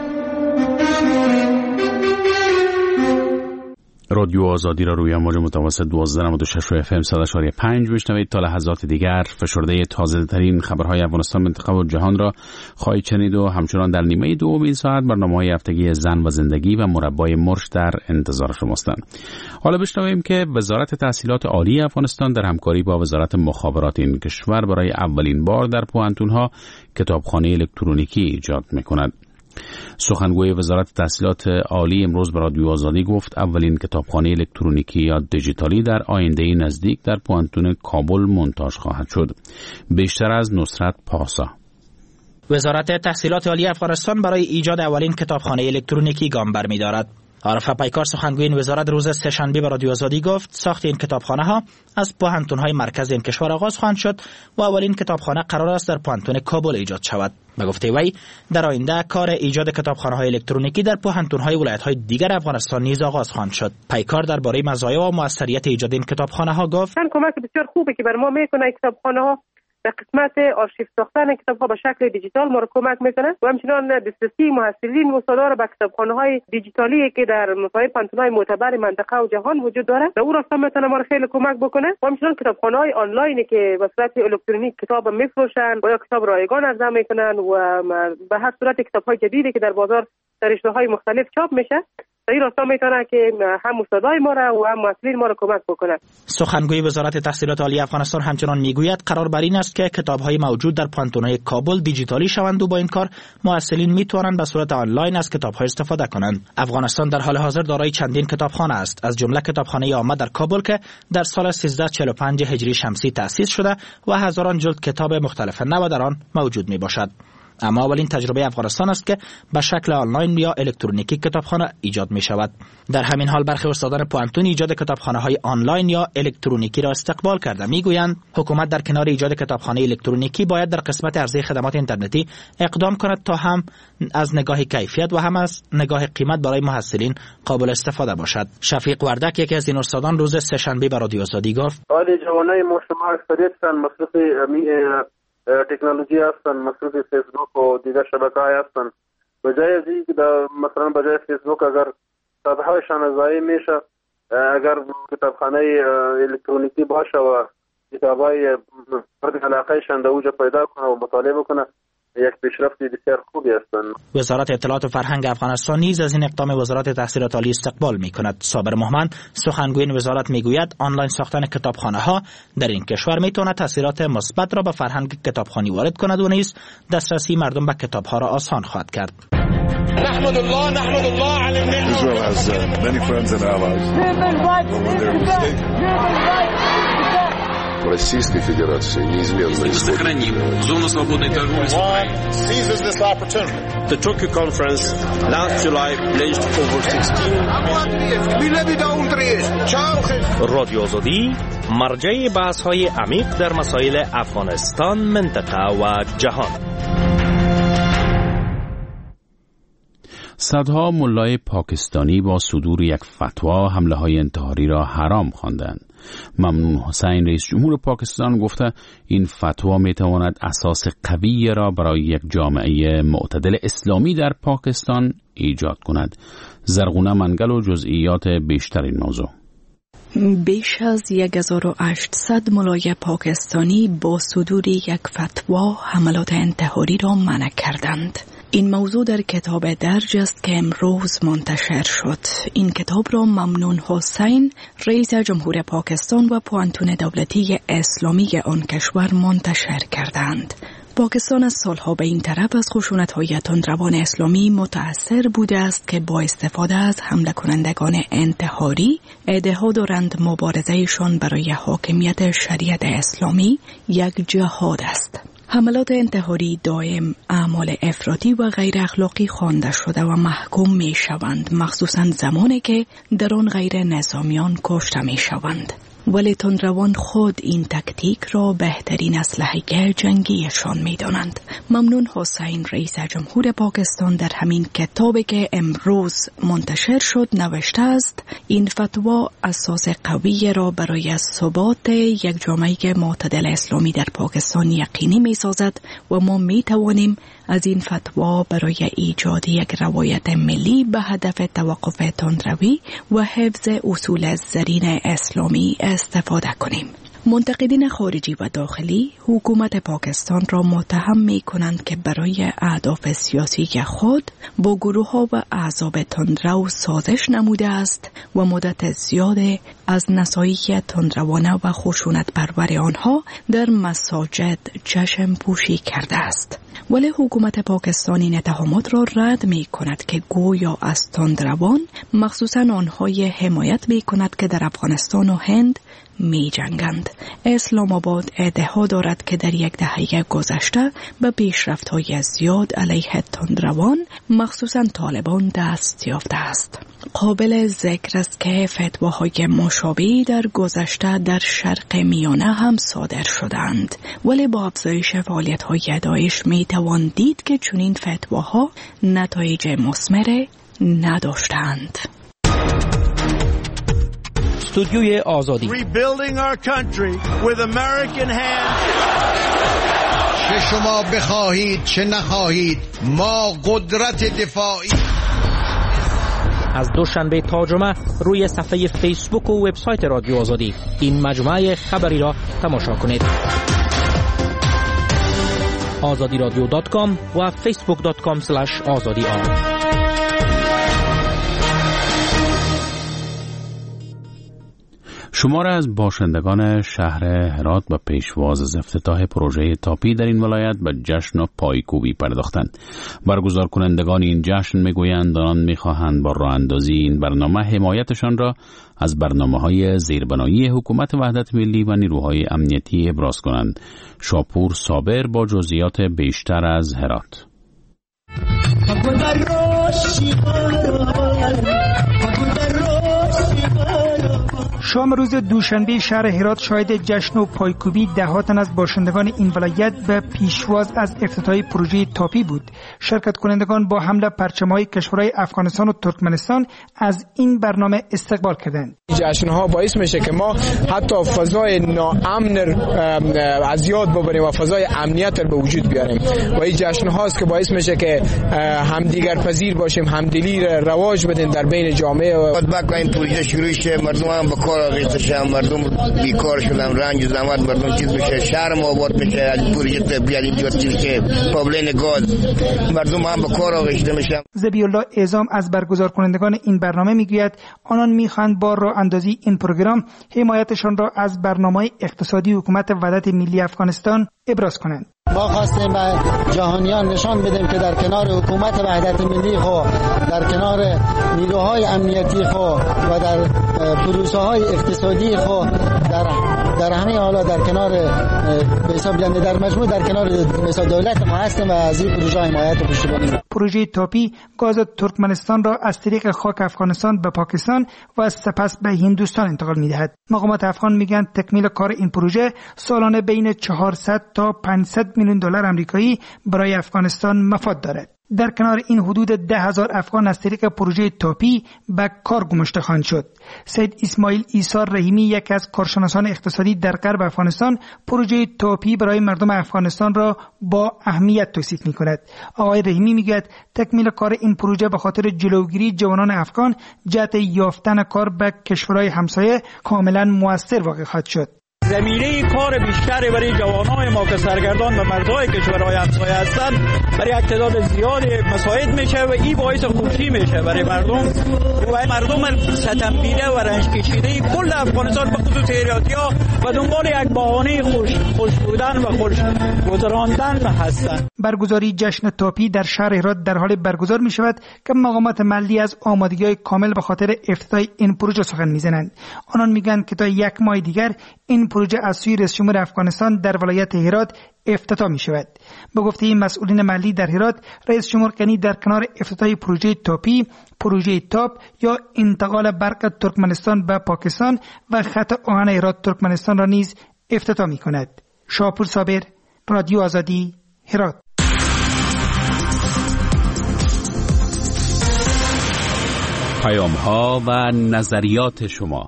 رادیو آزادی را روی امواج متوسط 1296 و FM 100.5 بشنوید. تا لحظات دیگر فشرده تازه ترین خبرهای افغانستان، منطقه و جهان را خواهید شنید و همچنان در نیمه دوم این ساعت برنامه‌های هفتگی زن و زندگی و مربای مرش در انتظار شماستند. حالا بشنویم که وزارت تحصیلات عالی افغانستان در همکاری با وزارت مخابرات این کشور برای اولین بار در پوهنتون‌ها کتابخانه الکترونیکی ایجاد می‌کند. سخنگوی وزارت تحصیلات عالی امروز به رادیو آزادی گفت اولین کتابخانه الکترونیکی یا دیجیتالی در آینده نزدیک در پوهنتون کابل مونتاژ خواهد شد. بیشتر از نصرت پاسا. وزارت تحصیلات عالی افغانستان برای ایجاد اولین کتابخانه الکترونیکی گام برمی‌دارد. عارف پیکار سخنگوی این وزارت روز سه‌شنبه به رادیو آزادی گفت ساخت این کتابخانه ها از پوهنتون‌های مرکز این کشور آغاز خواهند شد و اولین کتابخانه قرار است در پوهنتون کابل ایجاد شود. به گفته وی در آینده کار ایجاد کتابخانه‌های الکترونیکی در پوهنتون‌های ولایت‌های دیگر افغانستان نیز آغاز خواهد شد. پیکار درباره مزایا و موثریت ایجاد این کتابخانه‌ها گفت کمک بسیار خوبه که بر ما میکنه کتابخانه‌ها در قسمت آرشیو ساختن کتاب‌ها به شکل دیجیتال ما رو کمک میکنه و همچنین دسترسی محصلین و استادان به کتابخانه‌های دیجیتالی که در مصاحب پانتون‌های معتبر منطقه و جهان وجود داره در اون راستا میتونه ما رو خیلی کمک بکنه و همچنین کتابخانه‌های آنلاینی که به صورت الکترونیک کتاب میفروشن و یا کتاب رایگان عرضه میکنن و به هر صورت کتاب‌های جدیدی که در بازار در رشته‌های مختلف چاپ میشه در این راستا میتونه که هم استادای ما را و هم مسئولین ما را کمک بکنه. سخنگوی وزارت تحصیلات عالی افغانستان همچنان میگوید قرار بر این است که کتاب‌های موجود در پانتون‌های کابل دیجیتالی شوند و با این کار محصلین میتوانند به صورت آنلاین از کتاب‌ها استفاده کنند. افغانستان در حال حاضر دارای چندین کتابخانه است، از جمله کتابخانه عامه در کابل که در سال 1345 هجری شمسی تأسیس شده و هزاران جلد کتاب مختلف نو در آن موجود میباشد. اما اولین تجربه افغانستان است که به شکل آنلاین یا الکترونیکی کتابخانه ایجاد می شود. در همین حال برخی استادان پوانتون ایجاد کتابخانه‌های آنلاین یا الکترونیکی را استقبال کرده. میگویند حکومت در کنار ایجاد کتابخانه الکترونیکی باید در قسمت عرضه خدمات اینترنتی اقدام کند تا هم از نگاه کیفیت و هم از نگاه قیمت برای محصلین قابل استفاده باشد. شفیق وردک یکی از این استادان روز سه‌شنبه به رادیو آزادی گفت: حالی جوانای ما شما اکثریت مصرف تکنولوژی هستن، مصرف فیسبوک و دیگر شبکه‌های هستن. به جای از اینکه مثلا به جای فیسبوک اگر صفحه‌شان ضایع میشه، اگر کتابخانه الکترونیکی باشه و کتابای مورد علاقه‌شان در اوج پیدا کنه و مطالعه بکنه، یک پیشرفت بسیار خوبی هستند. وزارت اطلاعات و فرهنگ افغانستان نیز از این اقدام وزارت تحصیلات عالی استقبال می‌کند. صابر مهمن سخنگوی این وزارت میگوید آنلاین ساختن کتابخانه‌ها در این کشور میتواند تاثیرات مثبت را به فرهنگ کتابخوانی وارد کند و نیز دسترسی مردم به کتاب‌ها را آسان خواهد کرد. نحمد الله على النعمة. Israel has many friends and allies. Российской Федерации неизменно сохраним зону свободной торговли с Украиной. Seizes this opportunity. The Tokyo conference last July pledged over 16 رادیو آزادی مرجع بحث‌های عمیق در مسائل افغانستان، منطقه و جهان. صدها ملای پاکستانی با صدور یک فتوا حمله‌های انتحاری را حرام خواندند. ممنون حسین رئیس جمهور پاکستان گفته این فتوا میتواند اساس قوی را برای یک جامعه معتدل اسلامی در پاکستان ایجاد کند. زرغونه منگل و جزئیات بیشتر این موضوع. بیش از 1800 ملای پاکستانی با صدور یک فتوا حملات انتحاری را منع کردند. این موضوع در کتاب درج است که امروز منتشر شد. این کتاب را ممنون حسین رئیس جمهور پاکستان و پوانتون دولتی اسلامی آن کشور منتشر کردند. پاکستان از سالها به این طرف از خشونت‌های تندروان اسلامی متأثر بوده است که با استفاده از حمله کنندگان انتحاری ادعا دارند مبارزهشان برای حاکمیت شریعت اسلامی یک جهاد است. حملات انتحاری دائم اعمال افراطی و غیر اخلاقی خوانده شده و محکوم می شوند، مخصوصا زمانی که در آن غیر نظامیان کشته می شوند. ولی تندروان خود این تکتیک را بهترین اسلحه جنگیشان می دانند. ممنون حسین رئیس جمهور پاکستان در همین کتابی که امروز منتشر شد نوشته است این فتوا اساس قوی را برای ثبات یک جامعه معتدل اسلامی در پاکستان یقینی می سازد و ما می توانیم از این فتوا برای ایجاد یک روایت ملی به هدف توقف تندروی و حفظ اصول زرین اسلامی استفاده کنیم. منتقدین خارجی و داخلی حکومت پاکستان را متهم می کنند که برای اهداف سیاسی خود با گروه ها و احزاب تندرو سازش نموده است و مدت زیاد از نصایح تندروانه و خشونت پرور آنها در مساجد چشم پوشی کرده است. ولی حکومت پاکستان این اتهامات را رد می کند که گویا از تندروان مخصوصا آنهای حمایت می کند که در افغانستان و هند می جنگند. اسلام آباد ادعا دارد که در یک دهه گذشته به پیشرفت‌های زیاد علیه تندروان مخصوصا طالبان دست یافته است. قابل ذکر است که فتواهای مشابهی در گذشته در شرق میانه هم صادر شدند، ولی با افزایش فعالیت‌های داعش می توان دید که چنین فتواها نتایج مثمر نداشتند. استودیوی آزادی. Rebuilding our country with American hands. چه شما بخواهید چه نخواهید ما قدرت دفاعی. از دوشنبه تا جمعه روی صفحه فیسبوک و وبسایت رادیو آزادی این مجموعه خبری را تماشا کنید. azadiradio.com و facebook.com/azadi. شمار از باشندگان شهر هرات و پیشواز از افتتاح پروژه تاپی در این ولایت به جشن و پایکوبی پرداختند. برگزار کنندگان این جشن میگویند آنان میخواهند با راه اندازی این برنامه حمایتشان را از برنامه‌های زیربنایی حکومت وحدت ملی و نیروهای امنیتی ابراز کنند. شاپور صابر با جزئیات بیشتر از هرات. شام روز دوشنبه شهر هرات شاهد جشن و پایکوبی ده‌ها تن از باشندگان این ولایت به پیشواز از افتتاح پروژه تاپی بود. شرکت کنندگان با حمل پرچم‌های کشورهای افغانستان و ترکمنستان از این برنامه استقبال کردند. جشن‌ها باعث میشه که ما حتی فضای ناامن از یاد ببریم و فضای امنیت رو به وجود بیاریم و این جشن‌هاست که باعث میشه که همدیگر پذیر باشیم، همدلی رواج بدیم در بین جامعه. بعد این پروژه شروع شه مردم هم به کار آغشته، مردم بیکار شدن، رنج زحمت مردم چیز میشه، شهر ما آباد میشه، از پروژه بیاریم دیوار چیز که پابلین گاز مردم هم به کار آغشته میشن. ذبیح الله اعظام از برگزار کنندگان این برنامه میگوید آنان میخواهند با راه اندازی این پروگرام حمایتشان را از برنامه اقتصادی حکومت وحدت ملی افغانستان ابراز کنند. ما خواستیم به جهانیان نشان بدیم که در کنار حکومت وحدت ملی خو، در کنار نیروهای امنیتی خو و در پروژه‌های اقتصادی خو در همه حالا در کنار به حساب در مجموع در کنار مثلا دولت ما هستیم و از این پروژه حمایت و پشتیبانی. پروژه تاپی گاز ترکمنستان را از طریق خاک افغانستان به پاکستان و سپس به هندوستان انتقال می‌دهد. مقامات افغان میگن تکمیل کار این پروژه سالانه بین 400 تا 500 میلیون دلار آمریکایی برای افغانستان مفاد دارد. در کنار این حدود 10,000 افغان از طریق پروژه تاپی به کار گماشته خواهند شد. سید اسماعیل ایسار رحیمی یکی از کارشناسان اقتصادی در غرب افغانستان پروژه تاپی برای مردم افغانستان را با اهمیت توصیف می‌کند. آقای رحیمی میگوید تکمیل کار این پروژه به خاطر جلوگیری جوانان افغان جهت یافتن کار به کشورهای همسایه کاملا موثر واقع خواهد شد. زمینه کار بیشتری برای جوانای ما که سرگردان و مردای کشورهای همسایه هستند برای تعداد زیادی مساعد میشه و این باعث خوشی میشه برای مردم و مردم ستم‌دیده و رنج کشیده کل افغانستان به خصوص ایراتیا و دنبال یک بهانه خوش بودن و خوش گذراندن هستند. برگزاری جشن تاپی در شهر هرات در حال برگزار می شود که مقامات محلی از آمادگی‌های کامل به خاطر افتتاح این پروژه سخن میزنند. آنان میگن که تا یک ماه دیگر این پروژه از سوی رئیس جمهور افغانستان در ولایت هرات افتتاح می شود. به گفته مسئولین محلی در هرات، رئیس جمهور کنی در کنار افتتاح پروژه تاپی، پروژه تاپ یا انتقال برق ترکمنستان به پاکستان و خط آهن هرات ترکمنستان را نیز افتتاح می کند. شاپور صابر، رادیو آزادی، هرات. پیام‌ها و نظریات شما.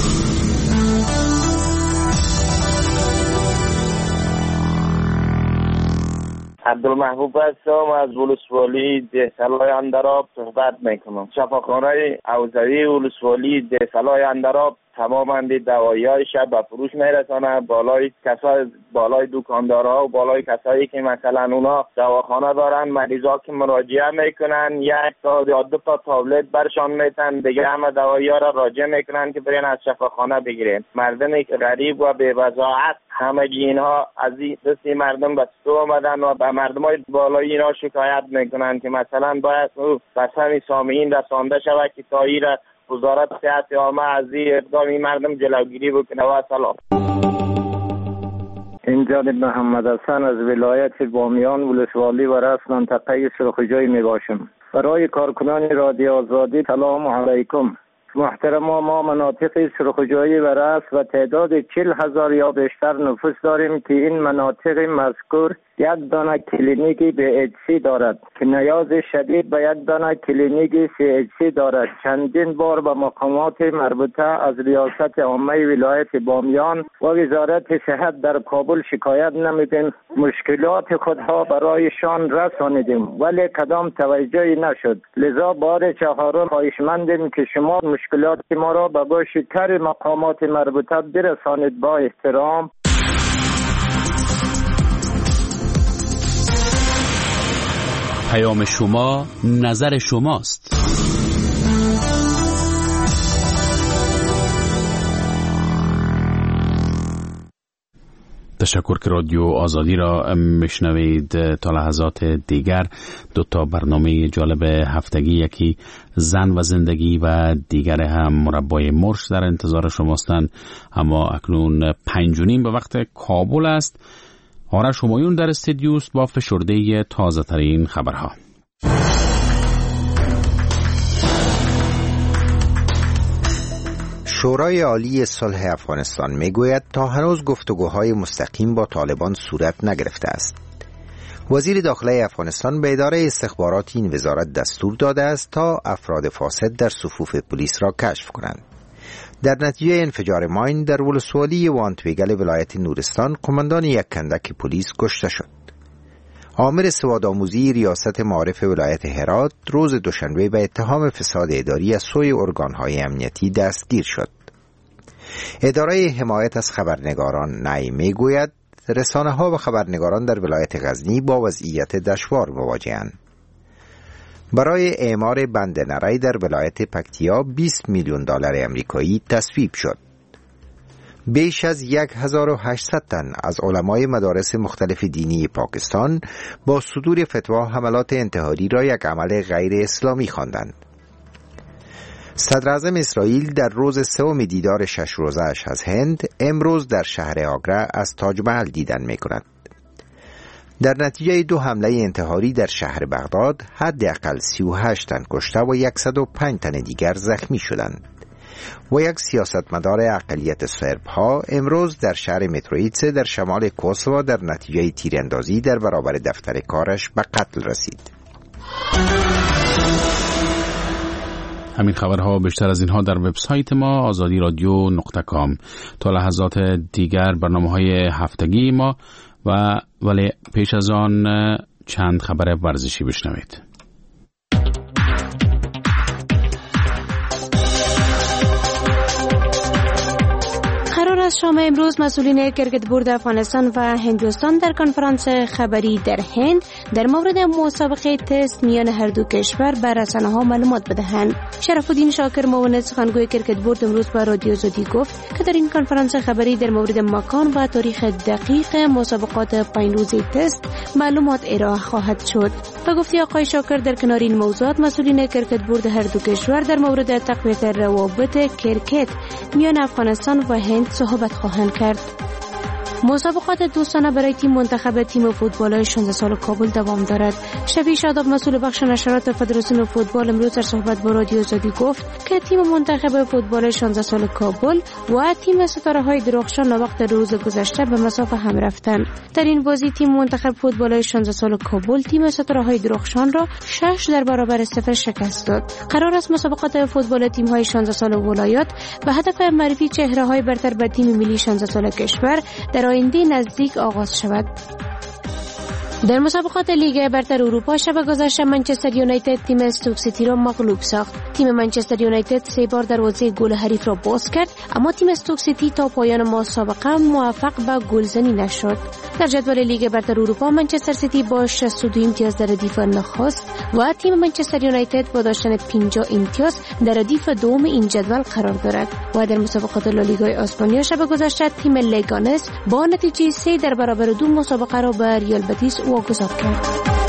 عبدالمحبوب هستم از ولسوالی دهسالای اندراب صحبت میکنم. شفاخانه اوزوی ولسوالی دهسالای اندراب تماما دوایی‌های شب به فروش میرسانه بالای دکاندارها و بالای کسایی که مثلا اونا دواخانه دارن، مریضا که مراجعه میکنن یک تا یا دو تا تابلت برشان میتن، دیگه همه دوایی‌ها را راجع میکنن که برین از شفاخانه بگیرین. مردم غریب و بی وضاحت همه اینها از این دستی مردم به تو آمدن و به مردمای بالای اینا شکایت میکنن که مثلا باید بسهم سامعین رسانده شود که تا ایره وزارت صحت عامه از این اقدامی مردم جلوگیری بکنه. و سلام. این جانب محمد حسن از ولایت بامیان ولسوالی و رأس منطقه سرخجوی می باشم. برای کارکنان رادیو آزادی سلام علیکم. محترم، ما مناطق سرخجوی و رأس و تعداد 40,000 یا بیشتر نفوس داریم که این مناطق مذکور یک دانه کلینیکی BHC دارد که نیاز شدید به یک دانه کلینیک CHC دارد. چندین بار به مقامات مربوطه از ریاست عامه ولایت بامیان و وزارت صحت در کابل شکایت نمودیم، مشکلات خودها برایشان رسانیدیم ولی کدام توجهی نشد. لذا بار چهارم خواهشمندیم که شما مشکلات ما را به گوش تر مقامات مربوطه برسانید. با احترام. پیام شما نظر شماست. تشکر که رادیو آزادی را میشنوید. تا لحظات دیگر 2 برنامه جالب هفتگی، یکی زن و زندگی و دیگر هم مربای مرش در انتظار شماستند. اما اکنون 5:30 به وقت کابل است. آرش همایون در استودیوست با فشرده تازه ترین خبرها. شورای عالی صلح افغانستان میگوید تا هنوز گفتگوهای مستقیم با طالبان صورت نگرفته است. وزیر داخلی افغانستان به اداره استخبارات این وزارت دستور داده است تا افراد فاسد در صفوف پلیس را کشف کنند. در نتیجه انفجار ماین در ولسوالی وانتویگل ولایت نورستان، قماندان یک کندک پلیس کشته شد. آمر سوادآموزی ریاست معارف ولایت هرات روز دوشنبه به اتهام فساد اداری از سوی ارگانهای امنیتی دستگیر شد. اداره حمایت از خبرنگاران نعی میگوید رسانه‌ها و خبرنگاران در ولایت غزنی با وضعیت دشوار مواجه‌اند. برای اعمار بند نری در ولایت پکتیا 20 میلیون دلار آمریکایی تصویب شد. بیش از 1800 تن از علمای مدارس مختلف دینی پاکستان با صدور فتوا حملات انتحاری را یک عمل غیر اسلامی خواندند. صدر اعظم اسرائیل در روز 3 دیدار 6 روزه‌اش از هند امروز در شهر آگرا از تاج محل دیدن می‌کند. در نتیجه 2 حمله انتحاری در شهر بغداد حداقل 38 تن کشته و 105 تن دیگر زخمی شدند. و یک سیاستمدار اقلیت سرب‌ها امروز در شهر مترویتس در شمال کوسوو در نتیجه تیراندازی در برابر دفتر کارش به قتل رسید. همین خبرها بیشتر از اینها در وبسایت ما azadi-radio.com. تا لحظات دیگر برنامه‌های هفتگی ما ولی پیش از آن چند خبر ورزشی بشنوید. قرار است شام امروز مسئولین کرکت بورد افغانستان و هندوستان در کنفرانس خبری در هند در مورد مسابقه تست میان هر دو کشور به رسانه‌ها معلومات بدهند. شرف الدین شاکر، معاون سخنگوی کرکت بورد، امروز به رادیو آزادی گفت که در این کنفرانس خبری در مورد مکان و تاریخ دقیق مسابقات 5 روزه تست معلومات ارائه خواهد شد. و گفتی آقای شاکر در کنار این موضوعات مسئولین کرکت بورد هر دو کشور در مورد تقویت روابط کرکت میان افغانستان و هند صحبت خواهند کرد. مسابقات دوستانه برای تیم فوتبال 16 سال کابل دوام دارد. شفیع شاداب، مسئول بخش نشرات فدراسیون فوتبال، امروز در صحبت با رادیو آزادی گفت که تیم منتخب فوتبال 16 سال کابل و تیم ستاره‌های درخشان وقت روز گذشته به مسافه هم رفتند. در این بازی تیم منتخب فوتبال 16 سال کابل تیم ستاره‌های درخشان را 6 در برابر 0 شکست داد. قرار است مسابقات فوتبال تیم‌های 16 سال ولایات به هدف معرفی چهره‌های برتر به تیم ملی 16 سال کشور در آینده نزدیک آغاز شود. در مسابقات لیگ برتر اروپا شب گذشته منچستر یونایتد تیم استوک سیتی را مغلوب ساخت. تیم منچستر یونایتد 3 بار دروازه گل حریف را باز کرد، اما تیم استوک سیتی تا پایان مسابقه موفق به گلزنی نشد. در جدول لیگ برتر اروپا منچستر سیتی با 62 امتیاز در ردیف نخست و تیم منچستر یونایتد با داشتن 50 امتیاز در ردیف دوم این جدول قرار دارد. و در مسابقات لالیگای اسپانیا شب گذشته تیم لگانس با نتیجه 3 در برابر 2 مسابقه را به ریال بتیس واگذار کرد.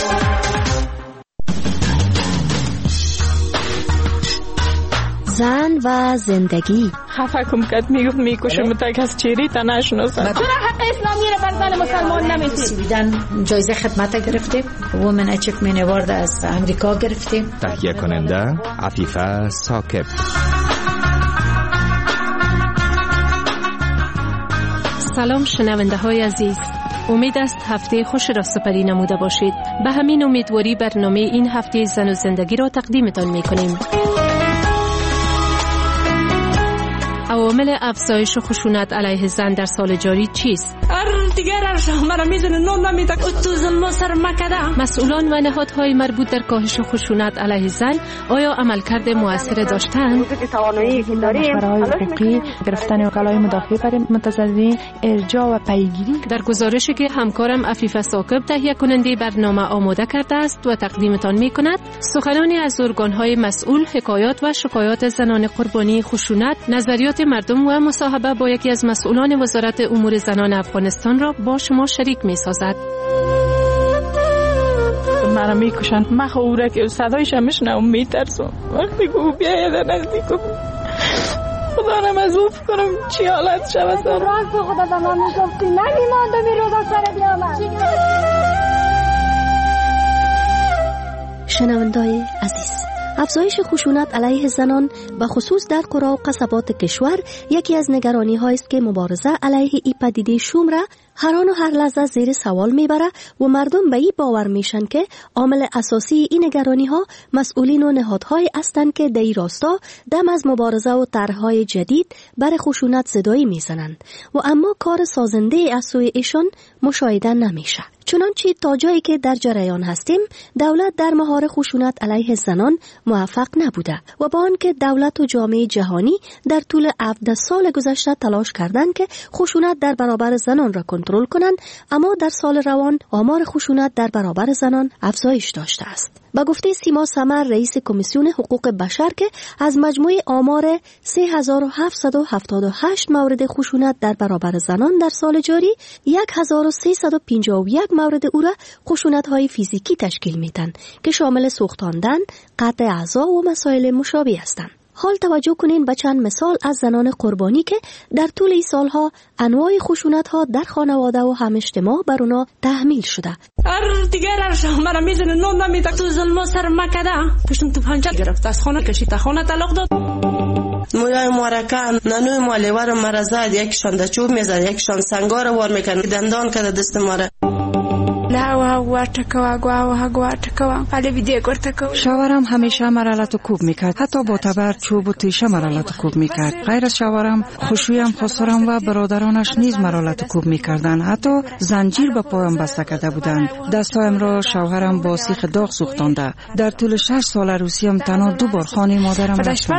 زن و زندگی. خفه کم کت میکشم تا کس چیری تا نشناسم. چرا حق اسلامی را بر زن مسلمان نمیدید؟ سویدن جایزه خدمت گرفتیم، وومن اچیومنت اوارد از امریکا گرفتیم. تهیه کننده عفیفه ثاقب. سلام شنونده های عزیز، امید است هفته خوش را سپری نموده باشید. به همین امیدواری برنامه این هفته زن و زندگی را تقدیمتان می کنیم. عوامل افزایش خشونت علیه زن در سال جاری چیست؟ مسئولان و نهادهای مربوط در کاهش خشونت علیه زن آیا عملکرد مؤثر داشتند؟ مشوره‌های حقوقی، گرفتن وکلای مدافع برای متضررین، ارجاع و پیگیری. در گزارشی که همکارم عفیفه ثاقب تهیه کننده برنامه آماده کرده است و تقدیمتان می‌کند، سخنانی از ارگان‌های مسئول، حکایات و شکایات زنان قربانی خشونت، نظریات مردم و مصاحبه با یکی از مسئولان وزارت امور زنان افغانستان را را با شما شریک می سازد. منو میکشن. من خوره که صدایش هم میشنم میترسم. وقتی که او بیاید نزدیکم خدا نم از او کنم چی حالت شود. راست خدا به ما میگفتی نمیماندم این روزا سر بیامد. شنوندای عزیز، افزایش خشونت علیه زنان و خصوص در قرا و قصبات کشور یکی از نگرانی هایی است که مبارزه علیه این پدیده شوم را هر آن و هر لحظه زیر سوال میبره و مردم به این باور میشن که عامل اساسی این نگرانی ها مسئولین و نهادهای هستند که در این راستا دم از مبارزه و طرحهای جدید برای خشونت صدایی میزنند و اما کار سازنده از سوی ایشان مشاهده نمیشه. چنانچه تا جایی که در جریان هستیم دولت در مهار خشونت علیه زنان موفق نبوده و با آنکه دولت و جامعه جهانی در طول 17 سال گذشته تلاش کردند که خشونت در برابر زنان را کنترل کنند، اما در سال روان آمار خشونت در برابر زنان افزایش داشته است. با گفته سیما سمر رئیس کمیسیون حقوق بشر که از مجموع آمار 3778 مورد خشونت در برابر زنان در سال جاری 1351 مورد او را خشونت‌های فیزیکی تشکیل می‌دهند که شامل سوختاندن، قطع اعضا و مسائل مشابه هستند. حال توجه کنین به چند مثال از زنان قربانی که در طول این سالها انواع خشونت‌ها در خانواده و هم اجتماع بر اونا تحمیل شده. هر دیگر مرا میزنه نون نمیده تو ظلم سر مکده پشتم تو پنجه گرفت از خانه کشید تا خانه طلاق داد. مویای مارکان نانوی مالیوار مرزاد یکشان د چوب میزد یکشان سنگار وار میکن دندان کده دست ماره شوهرم همیشه مرالت کوب میکرد، حتی با تبر چوب و تیشه مرالت کوب میکرد. غیر از شوهرم خوشویم خسرم و برادرانش نیز مرالت کوب میکردند، حتی زنجیر به پایم بسته کرده بودند. دستایم را شوهرم با سیخ داغ سوختانده. در طول 6 سال عروسیم تنها 2 بار خانه مادرم رفتم.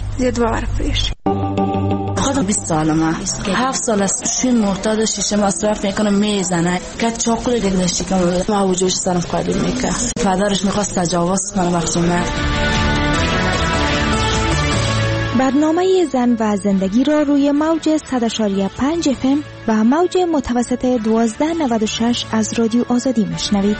خودم 20 سالمه 7 سال است شین مرتاد شیشه مصرف میکنم میزنه که چاقوی دیگه شکم ما وجوش سرم قابل میکنه. پدرش میخواست تجاوز کنه وقتی من. برنامه زن و زندگی را روی موج 100.5 FM و موج متوسط 1296 از رادیو آزادی میشنوید.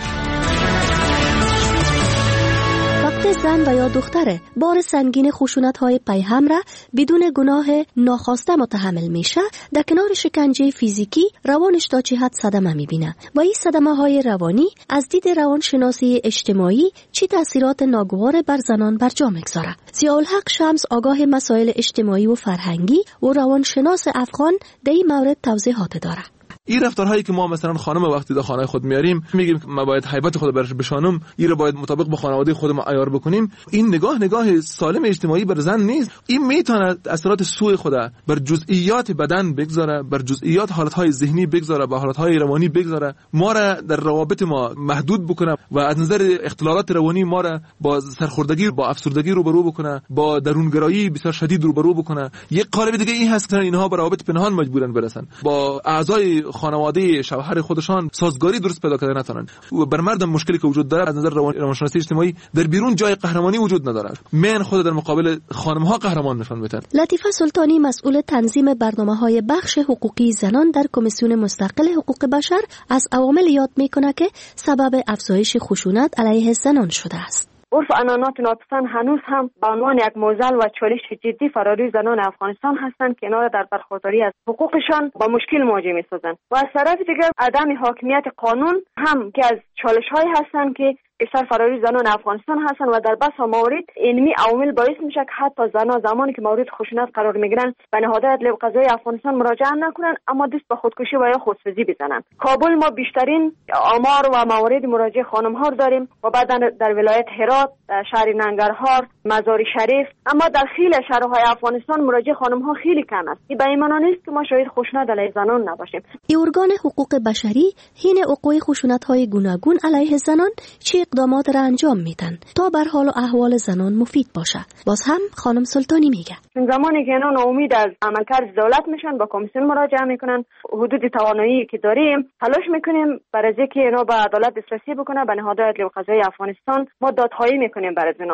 زن و یا دختره بار سنگین خشونت‌های پیهم را بدون گناه ناخواسته متحمل میشه، در کنار شکنجه فیزیکی روانش تا چه حد صدمه میبینه و این صدمه‌های روانی از دید روانشناسی اجتماعی چه تأثیرات ناگوار بر زنان بر جا میگذاره. ضیاءالحق شمس آگاه مسائل اجتماعی و فرهنگی و روانشناس افغان در این مورد توضیحات داره. این رفتارهایی که ما مثلا خانم وقتی در خانه خود میاریم میگیم ما باید هیبت خود برش بشانم، این رو باید مطابق با خانواده خودمون عیار بکنیم، این نگاه سالم اجتماعی بر زن نیست. این میتونه اثرات سوء خود بر جزئیات بدن بگذاره، بر جزئیات حالتهای ذهنی بگذاره، به حالتهای روانی بگذاره، ما را در روابط ما محدود بکنه و از نظر اختلالات روانی ما را با سرخوردگی، با افسردگی روبرو بکنه، با درونگرایی بسیار شدید روبرو بکنه. یک قالب دیگه این هست که اینها به روابط پنهان مجبورن برسن، با اعضای خانواده شوهر خودشان سازگاری درست پیدا کردن نتونن. و بر مردم مشکلی که وجود داره از نظر روانشناسی اجتماعی در بیرون جای قهرمانی وجود نداره. من خود در مقابل خانم‌ها قهرمان نشان میدن. لطیفه سلطانی مسئول تنظیم برنامه‌های بخش حقوقی زنان در کمیسیون مستقل حقوق بشر از عوامل یاد میکنه که سبب افزایش خشونت علیه زنان شده است. عرف عنعنات ناپسند هنوز هم به عنوان یک معضل و چالش جدی فراروی زنان افغانستان هستند که اینا را در برخورداری از حقوقشان با مشکل مواجه می‌سازند و از طرف دیگر عدم حاکمیت قانون هم که از چالش‌هایی هستند که بیشتر فراروی زنان افغانستان هستند و در بسا موارد اینمی عوامل باعث میشه که حتی زنان زمانی که مورد خشونت قرار میگیرن به نهادهای عدلیه و قضایی افغانستان مراجعه نکنن اما دست به خودکشی و یا خودسوزی بزنن. کابل ما بیشترین آمار و موارد مراجعه خانم‌ها داریم و بعد در ولایت هرات، شهر ننگرهار، مزار شریف، اما در خیلی شهرهای افغانستان مراجعه خانم‌ها خیلی کم است. این به این معنی نیست که ما شاهد خشونت علیه زنان نباشیم. ارگان حقوق بشری حین وقوع خشونت‌های گوناگون علیه زنان چه اقدامات را انجام میدن تا بر حال و احوال زنان مفید باشه؟ باز هم خانم سلطانی میگه زمانی که اینا ناامید از عملکرد دولت میشن با کمیسیون مراجعه میکنن، حدود توانایی که داریم تلاش میکنیم برای اینکه اینا به عدالت دسترسی بکنه. به نهادهای عدلیه و قضایی افغانستان ما دادخواهی میکنیم برای اینا.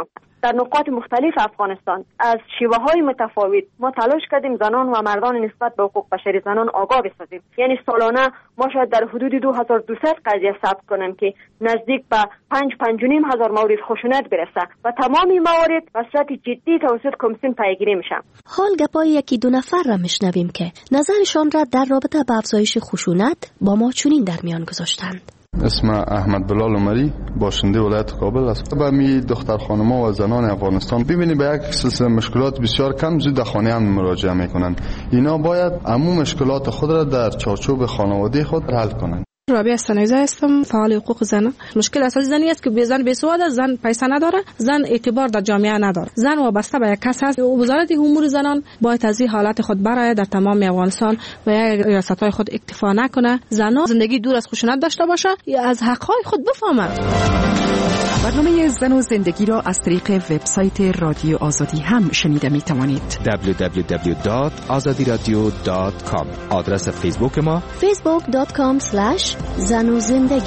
در نقاط مختلف افغانستان از شیوه های متفاوت ما تلاش کردیم زنان و مردان نسبت به حقوق بشری زنان آگاه بسازیم. یعنی سالانه ما شاید در حدود 2200 قضیه ثبت کنیم که نزدیک به 5,500 مورد خشونت برسه و تمام موارد به صورت جدی توسط کمیسیون پیگیری میشن. حال گپای یکی دو نفر را میشنویم که نظرشان را در رابطه با افزایش خشونت با ما چنین در میان گذاشتند. اسم احمد بلال عمری، باشنده ولایت کابل است. با می دختر خانم‌ها و زنان افغانستان ببینید به یک سلسله مشکلات بسیار کم زود خانه هم مراجعه میکنند. اینا باید عموم مشکلات خود را در چارچوب خانواده خود حل کنند. رابعه سنیزه هستم، فعال حقوق زن. مشکل اساسی زنی است که زن بیسواد است، زن پیسه نداره، زن اعتبار در جامعه نداره، زن وابسته به یک کس است. وزارت امور زنان باید از این حالت خود برای در تمام افغانستان و ریاست‌های خود اکتفا نکنه. زنان زندگی دور از خشونت داشته باشه یا از حق‌های خود بفهمند. برنامه زن و زندگی را از طریق وبسایت رادیو آزادی هم شنیده می توانید. www.azadiradio.com. آدرس فیسبوک ما facebook.com/زن و زندگی.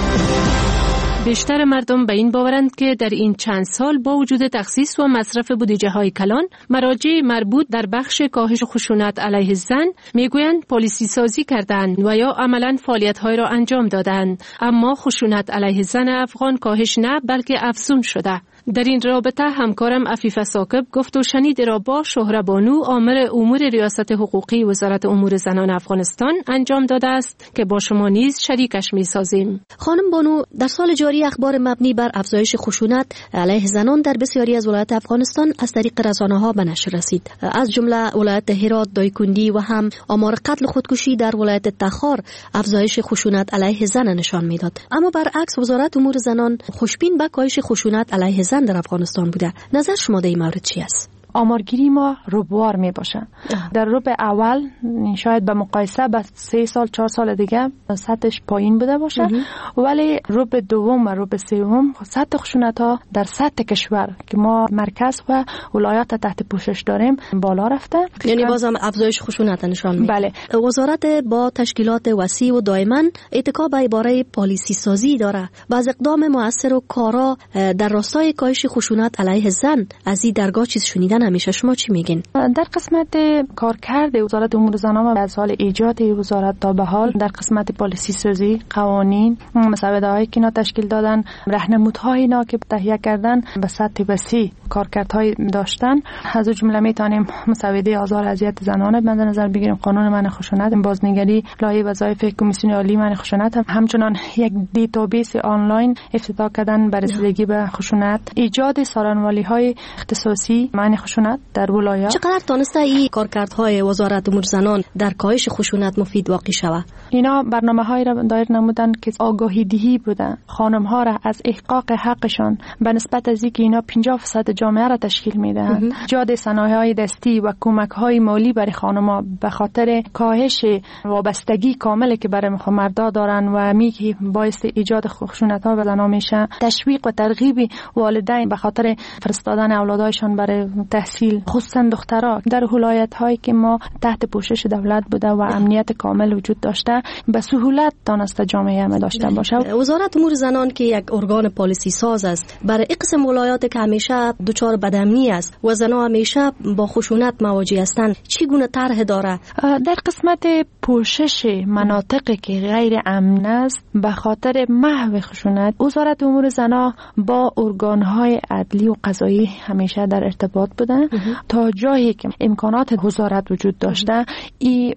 بیشتر مردم به این باورند که در این چند سال با وجود تخصیص و مصرف بودجه‌های کلان، مراجع مربوط در بخش کاهش خشونت علیه زن میگویند پالیسی سازی کردند و یا عملاً فعالیت‌های را انجام دادند، اما خشونت علیه زن افغان کاهش نه بلکه افزون شده. در این رابطه همکارم عفیفه ثاقب گفت و شنید را با شهره بانو آمر امور ریاست حقوقی وزارت امور زنان افغانستان انجام داده است که با شما نیز شریکش می سازیم. خانم بانو، در سال جاری اخبار مبنی بر افزایش خشونت علیه زنان در بسیاری از ولایات افغانستان از طریق رسانه‌ها به نشر رسید. از جمله ولایت هرات، دایکندی و هم آمار قتل و خودکشی در ولایت تخار افزایش خشونت علیه زن نشان میداد. اما برعکس وزارت امور زنان خوشبین به کاهش خشونت علیه زن در افغانستان بوده. نظر شما در این مورد چی است؟ آمارگیری ما ربوار می باشه. در ربع اول شاید به مقایسه با 3 سال 4 سال دیگه سطحش پایین بوده باشه، ولی ربع دوم و ربع سوم سطح خشونت ها در سطح کشور که ما مرکز و ولایات تحت پوشش داریم بالا رفته. یعنی بازم افزایش خشونت نشان میده. بله. وزارت با تشکیلات وسیع و دائما اتکا به عباره پالیسی سازی داره و از اقدام مؤثر و کارا در راستای کاهش خشونت علیه زن از این درگاه چیز شنیدن همیشه. شما چی میگین؟ در قسمت کارکرد وزارت امور زنان از حال ایجاد وزارت تا به حال در قسمت پالیسی سازی، قوانین، مسوده‌هایی که اینا تشکیل دادن، راهنمودهای اینا که تهیه کردن به سطح وسیع کارکردهای داشتن. از جمله میتونیم مسوده آزار اذیت زنان مد نظر بگیریم، قانون منع خشونت، بازنگری، لایحه وظایف کمیسیون عالی منع خشونت، همچنان یک دیتابیس آنلاین افتتاح کردن برای رسیدگی به خشونت، ایجاد سالنوالی‌های اختصاصی منع خشونت در ولایات. چقدر تونسته این کارکردهای وزارت امور زنان در کاهش خشونت مفید واقع شود؟ اینا برنامه‌هایی را دایر نمودن که آگاهی دهی بودن خانم‌ها را از احقاق حقشان به نسبت از اینکه اینا 50% جامعه را تشکیل میدن، ایجاد صنایع‌های دستی و کمک‌های مالی برای خانم‌ها به خاطر کاهش وابستگی کاملی که برای مردا دارن و میگه باعث ایجاد خشونت‌ها به زن‌ها میشه، تشویق و ترغیب والدین به خاطر فرستادن اولادایشان برای تحصیل، خصوصا دخترها در ولایت‌هایی که ما تحت پوشش دولت بوده و امنیت کامل وجود داشته به سهولت دانسته جامعه ما داشته باشه. وزارت امور زنان که یک ارگان پالیسی ساز است، برای قسم ولایاتی که همیشه دچار بدامنی است و زنها همیشه با خشونت مواجه هستند، چگونه طرح داره؟ در قسمت پوشش مناطقی که غیر امن است به خاطر محو خشونت، وزارت امور زنان با ارگان‌های عدلی و قضایی همیشه در ارتباط بودن تا جایی که امکانات وزارت وجود داشته این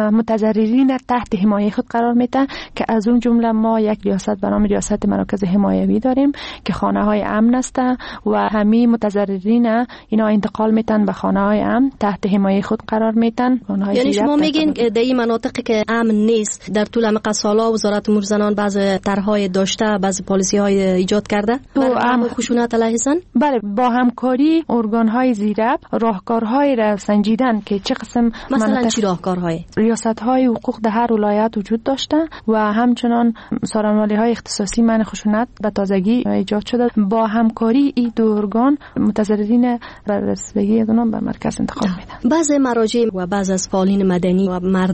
متضررین تحت حمایه خود قرار میده که از اون جمله ما یک ریاست به نام ریاست مراکز حمایوی داریم که خانه‌های امن است و همه متضررین اینا انتقال میتن به خانه‌های امن تحت حمایه خود قرار میدن. یعنی شما میگین در این مناطقی که امن نیست در طول سال‌ها وزارت امور زنان بعض طرح‌های داشته، بعض پالیسی‌های ایجاد کرده برای خشونت علیه زن؟ بله، با همکاری ارگان‌های زیرب راهکارهای را سنجیدن که چه قسم مثلا چی راهکارهای؟ ریاست‌های حقوق در هر ولایت وجود داشته و همچنان سارنوالی‌های اختصاصی منع خشونت به تازگی ایجاد شده. با همکاری این دو ارگان متضررین بررسی‌های اونها به مرکز انتقال میدن. بعض مراجع و بعض از فعالین مدنی و مردم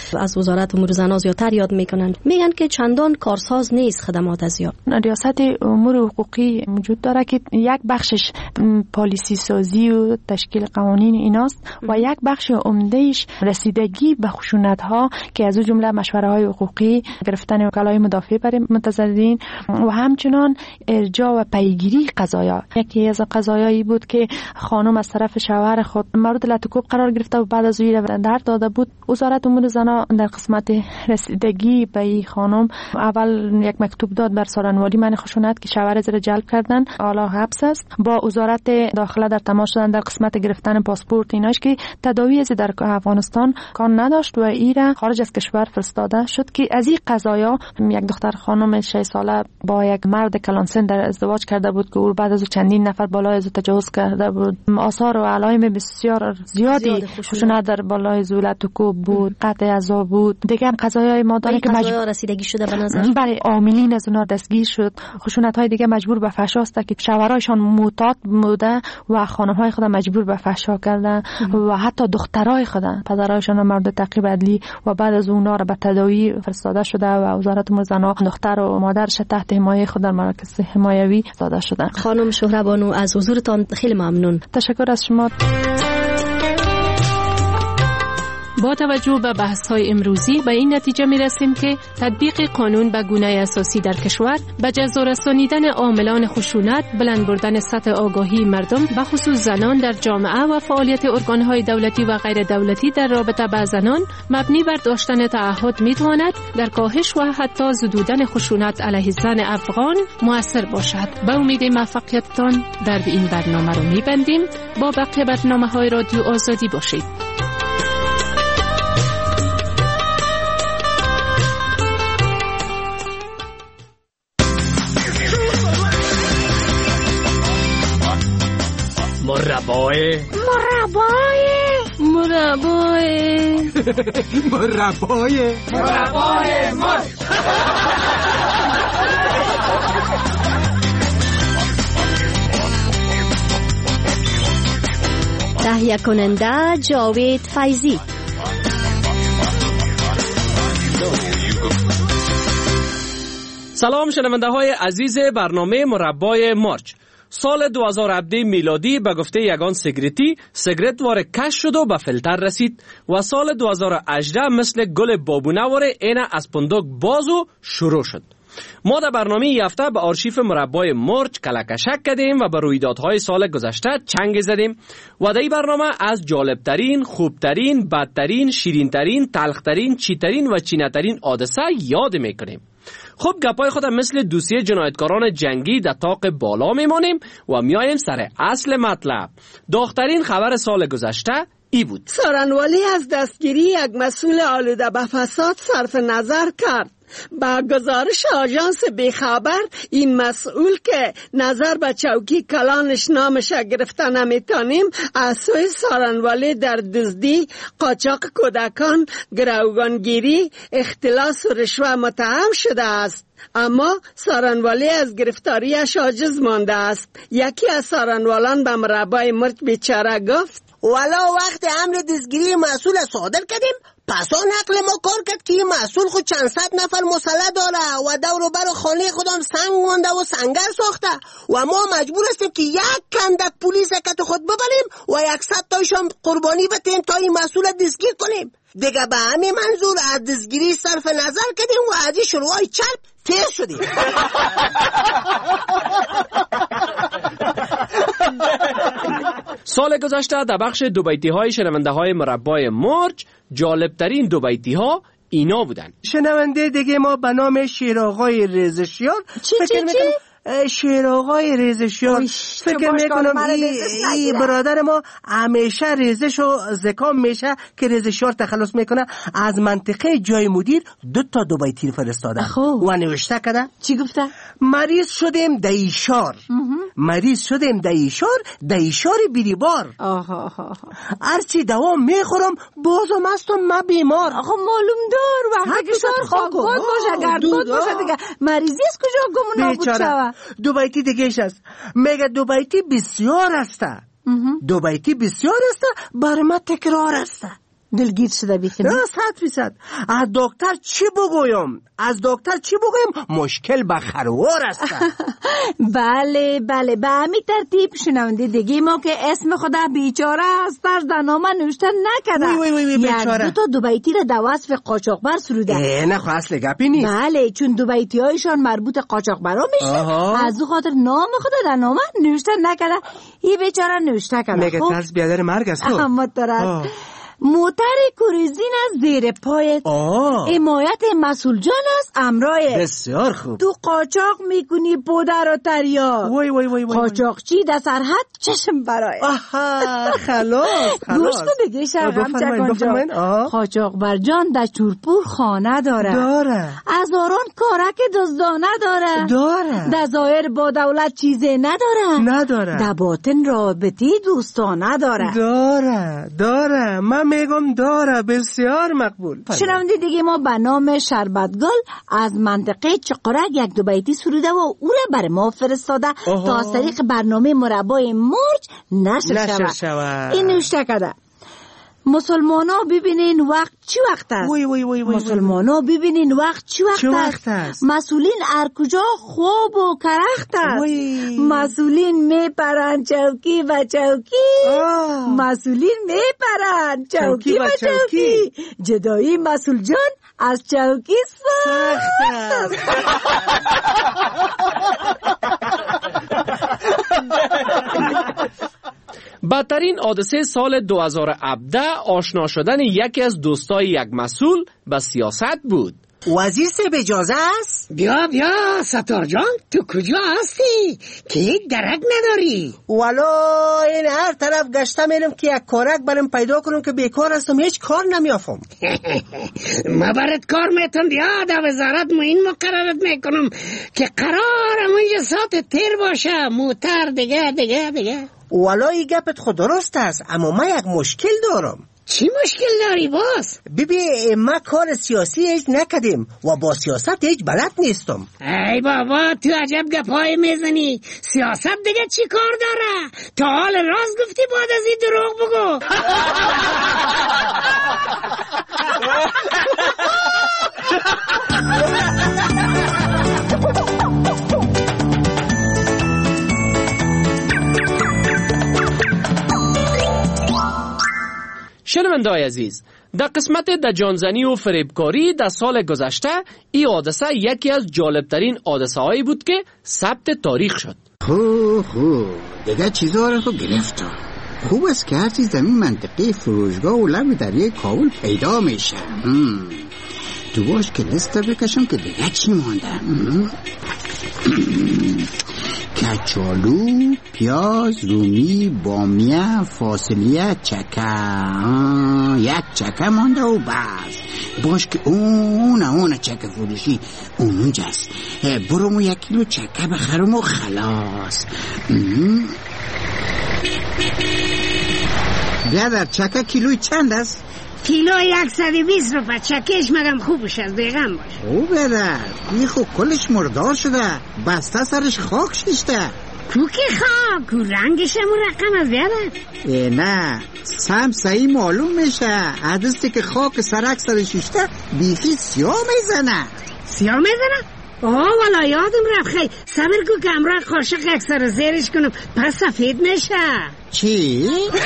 از وزارت امور زنان زیادتر یاد میکنن، میگن که چندان کارساز نیست خدمات از یاد. ریاست امور حقوقی وجود داره که یک بخشش پالیسی سازی و تشکیل قوانین ایناست و یک بخش عمدهش رسیدگی به خشونت‌ها که از جمله مشوره‌های حقوقی، گرفتن وکلای مدافع برای متضررین و همچنان ارجاع و پیگیری قضایا. یکی از قضایایی بود که خانم از طرف شوهر خود مورد لطکوب قرار گرفته و بعد از او درد داده بود. وزارت امور زنان در قسمت رسیدگی به این خانم اول یک مکتوب داد بر سارنوالی من خشونت که شوهر را جلب کردن، حالا حبس است. با وزارت داخله در تماس شدن در قسمت گرفتن پاسپورت ایناش که تداوی از در افغانستان کار نداشت و ایران خارج از کشور فرستاده شد که از این قضایا یک دختر خانم 6 ساله با یک مرد کلانسن در ازدواج کرده بود که او بعد از چندین نفر بالای از تجاوز کرده بود. آثار و علائم بسیار زیادی خشونت در بالای زولت و کوب بود، قطع اعضا بود. دیگه هم قضایای مادانی که قضایا رسیدگی شده به نظر برای عاملین از اونها دستگیر شد. خشونت‌های دیگه مجبور به فحشا است که شوهرایشان معتاد بوده و خانم‌های خود مجبور به فحشا کردن و حتی دخترای خود پدرایشان مورد تعقیب عدلی و بعد از اونها را به تداوی فرستاده شده و وزارت امور زنان دختر و مادرش تحت حمایت خود در مراکز حمایوی داده شدن. خانم شهره بانو از حضورتان خیلی ممنون. تشکر از شما. با توجه به بحث‌های امروزی به این نتیجه می‌رسیم که تطبیق قانون به گونه اساسی در کشور به جزا رسانیدن عاملان خشونت، بلند بردن سطح آگاهی مردم به خصوص زنان در جامعه و فعالیت ارگان‌های دولتی و غیر دولتی در رابطه با زنان مبنی بر داشتن تعهد می‌تواند در کاهش و حتی زدودن خشونت علیه زن افغان مؤثر باشد. به امید موفقیتتان در این برنامه رو می‌بندیم. با بقیه برنامه‌های رادیو آزادی باشید. مربای مرچ. تهیه کننده جاوید فیضی. سلام شنونده های عزیز برنامه مربای مارچ. سال 2017 میلادی به گفته یگان سیگرت واره کش شد و به فیلتر رسید و سال 2018 مثل گل بابونه واره اینه از پندوک بازو شروع شد. ما در برنامه این هفته به آرشیف مربای مرچ کلکشک کردیم و به رویدادهای سال گذشته چنگ زدیم و در این برنامه از جالبترین، خوبترین، بدترین، شیرینترین، تلخترین، چیترین و چینترین حادثه یاد میکنیم. خب گپای خودم مثل دوسیه جنایتکاران جنگی در طاق بالا میمانیم و میایم سر اصل مطلب. داغ‌ترین خبر سال گذشته ای بود. سارنوالی از دستگیری یک مسئول آلوده به فساد صرف نظر کرد. با گزارش آژانس بیخبر این مسئول که نظر به چوکی کلانش نامش گرفته نمیتانیم از سوی سارنوالی در دزدی، قاچاق کودکان، گروگانگیری، اختلاس و رشوه متهم شده است. اما سارنوالی از گرفتاریش عاجز مانده است. یکی از سارنوالان به مربای مرچ بیچاره گفت والا وقت امر دزگیری مسئول صادر کردیم پس آن نقل ما کار کرد که این مسئول خود چند صد نفر مسلح داره و دور و بر خانه خودم سنگ مانده و سنگر ساخته و ما مجبور هستیم که یک کندک پلیس کت خود ببریم و 100 تایشان قربانی بتیم تا این مسئول دزگیر کنیم. دیگه به همین منظور از دزگیری صرف نظر کردیم و از این شروعای چرب تیر شدیم. سال گذشته در بخش دوبیتی های شنونده های مربای مرچ جالبترین دوبیتی ها اینا بودن. شنونده دیگه ما به نام شیرآقای ریزشیار شیرآقای ریزشیار فکر میکنم این برادر ما همیشه ریزش و زکام میشه که ریزشیار تخلص میکنه از منطقه جای مدیر 2 تا دوبیتی فرستاده و نوشته کده چی گفته؟ مریض شدیم دیشار دیشار بیریبار هرچی دوام میخورم بازم هستم من بیمار. آخه معلوم دار وقتی که شد خاکباد باشه گردباد باشه دیگه مریضی از کجا گمون نابود شوه. دوبیتی دیگهش است میگه دوبیتی بسیار است برای من تکرار است. دلگیر شده بیخیلی؟ 100%. از دکتر چی بگویم؟ مشکل به خروار است. بله به همین ترتیب شنونده دیگه ما که اسم خدا بیچاره هستش در نامه نوشته نکده. بیچاره. یک 2 تا دوبیتی را در وصف قاچاقبر سروده. نه خو اصل گپی نیست. بله چون دوبیتی هایشان مربوط قاچاقبرا میشه، از او خاطر نام خدا در نامه نوشته نکده. این بیچاره نوشته کرده. مگه ترس بیادر مرگ است؟ اما ترس موتر کوریزین از زیر پایت، حمایت مسئول جان است امرای. بسیار خوب. تو قاچاق میکنی پودر و تریاک. وای قاچاقچی در سرحد چشم برای. خلاص. گوش کن دیگه شرقم چکان جان. قاچاقبر جان در چورپور خانه داره. هزاران کارک دزدانه داره. در ظاهر با دولت چیزی نداره. در باطن رابطی دوستانه داره. من میگم داره. بسیار مقبول. شنونده دیگه ما به نام شربتگل از منطقه چقرک یک دوبیتی سروده و او را بر ما فرستاده تا از طریق برنامه مربای مرج نشر شود. این نوشته کرده: مسلمانا ببینین وقت چی وقت است؟ مسلمانا ببینین وقت چی وقت است؟ مسئولین هر کجا خواب و کرخت است. مسئولین میپرن چوکی و چوکی. مسئولین میپرن چوکی و چوکی. جدایی مسئول جان از چوکی سخت است. بدترین حادثه سال 2017 آشنا شدن یکی از دوستای یک مسئول به سیاست بود. وزیر صاحب اجازه است؟ بیا ستار جان، تو کجا هستی که یک درک نداری؟ والا این هر طرف گشته میرم که یک کارک برم پیدا کنم که بیکار هستم، هیچ کار نمیافم. ما برات کار میتونم بیا در وزارت این مقررت میکنم که قرار همونجا ساعت تیر باشه موتر دیگه. والا این گپت خود درست است، اما من یک مشکل دارم. چی مشکل داری باز؟ ببین ما کار سیاسی هیچ نکردیم و با سیاست هیچ بلد نیستم. ای بابا تو عجب گپای میزنی. سیاست دیگه چی کار داره؟ تا حال راست گفتی بعد از این دروغ بگو. شنونده‌های عزیز، در قسمت در جانزنی و فریبکاری در سال گذشته این حادثه یکی از جالبترین حادثه هایی بود که ثبت تاریخ شد. خوب دیگه چیزا رو گرفتم. خوب است که هر چیز در این منطقه فروشگاه و لب دریای کابل پیدا میشه. تو باش که لسته بکشم که دیگه چی مانده. کچالو، پیاز، رومی، بامیه، فاصلیه، چکه. یک چکه مانده و بس. باش که اون چکه فروشی اونجاست. برو یک کیلو چکه بخرم و خلاص. بیادر چکه کیلوی چند است؟ کیلو 120 روپه. چکش مگم خوبش از بیغم باش. او بیادر این خب کلش مردار شده، بسته سرش خاک شیشته. تو که خاک و رنگش هم رقم از بیادر. نه سم صحیح معلوم میشه. عدسته که خاک سرک سر شیشته بیخی سیاه میزنه. سیاه میزنه؟ والا یادم رفت. خیلی صبر کو که امراه قاشق یک سر زیرش کنم پس سفید میشه. چی؟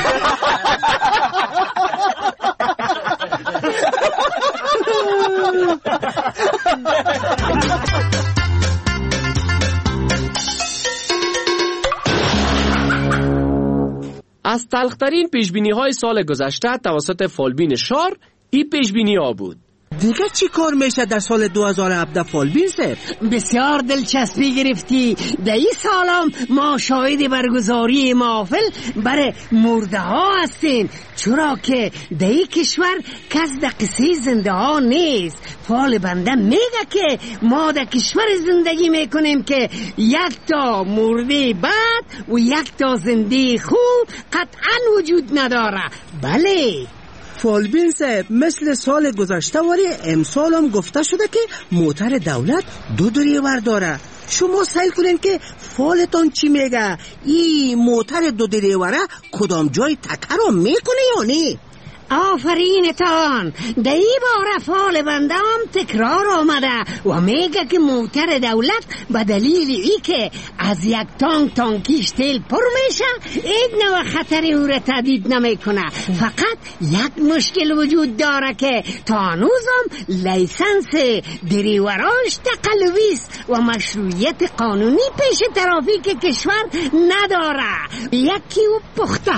از تلخترین پیشبینی‌های سال گذشته توسط فالبین شار این پیشبینی‌ها بود. دیگه چی کار میشه در سال 2017 فالبین صاحب؟ بسیار دلچسبی گرفتی. در این سالم ما شاهد برگزاری محافل برای مرده ها هستیم، چرا که در این کشور کس در قصه زنده ها نیست. فال بنده میگه که ما در کشور زندگی میکنیم که یک تا مرده بد و یک تا زنده خوب قطعا وجود نداره. بله فالبین صاحب مثل سال گذشته ولی امسال هم گفته شده که موتر دولت 2 دریور داره. شما سعی کنین که فالتان چی میگه؟ این موتر 2 دریوره کدام جای تکه رو میکنه یا نه؟ آفرینتان. در این بار افعال بندم تکرار آمده و میگه که موتر دولت به دلیل ای که از یک تانکیش تیل پر میشه این نوع خطر او را تهدید نمیکنه. فقط یک مشکل وجود داره که تا هنوزم لیسنس دریوراش تقلبی است و مشروعیت قانونی پیش ترافیک کشور نداره. یکی و پخته.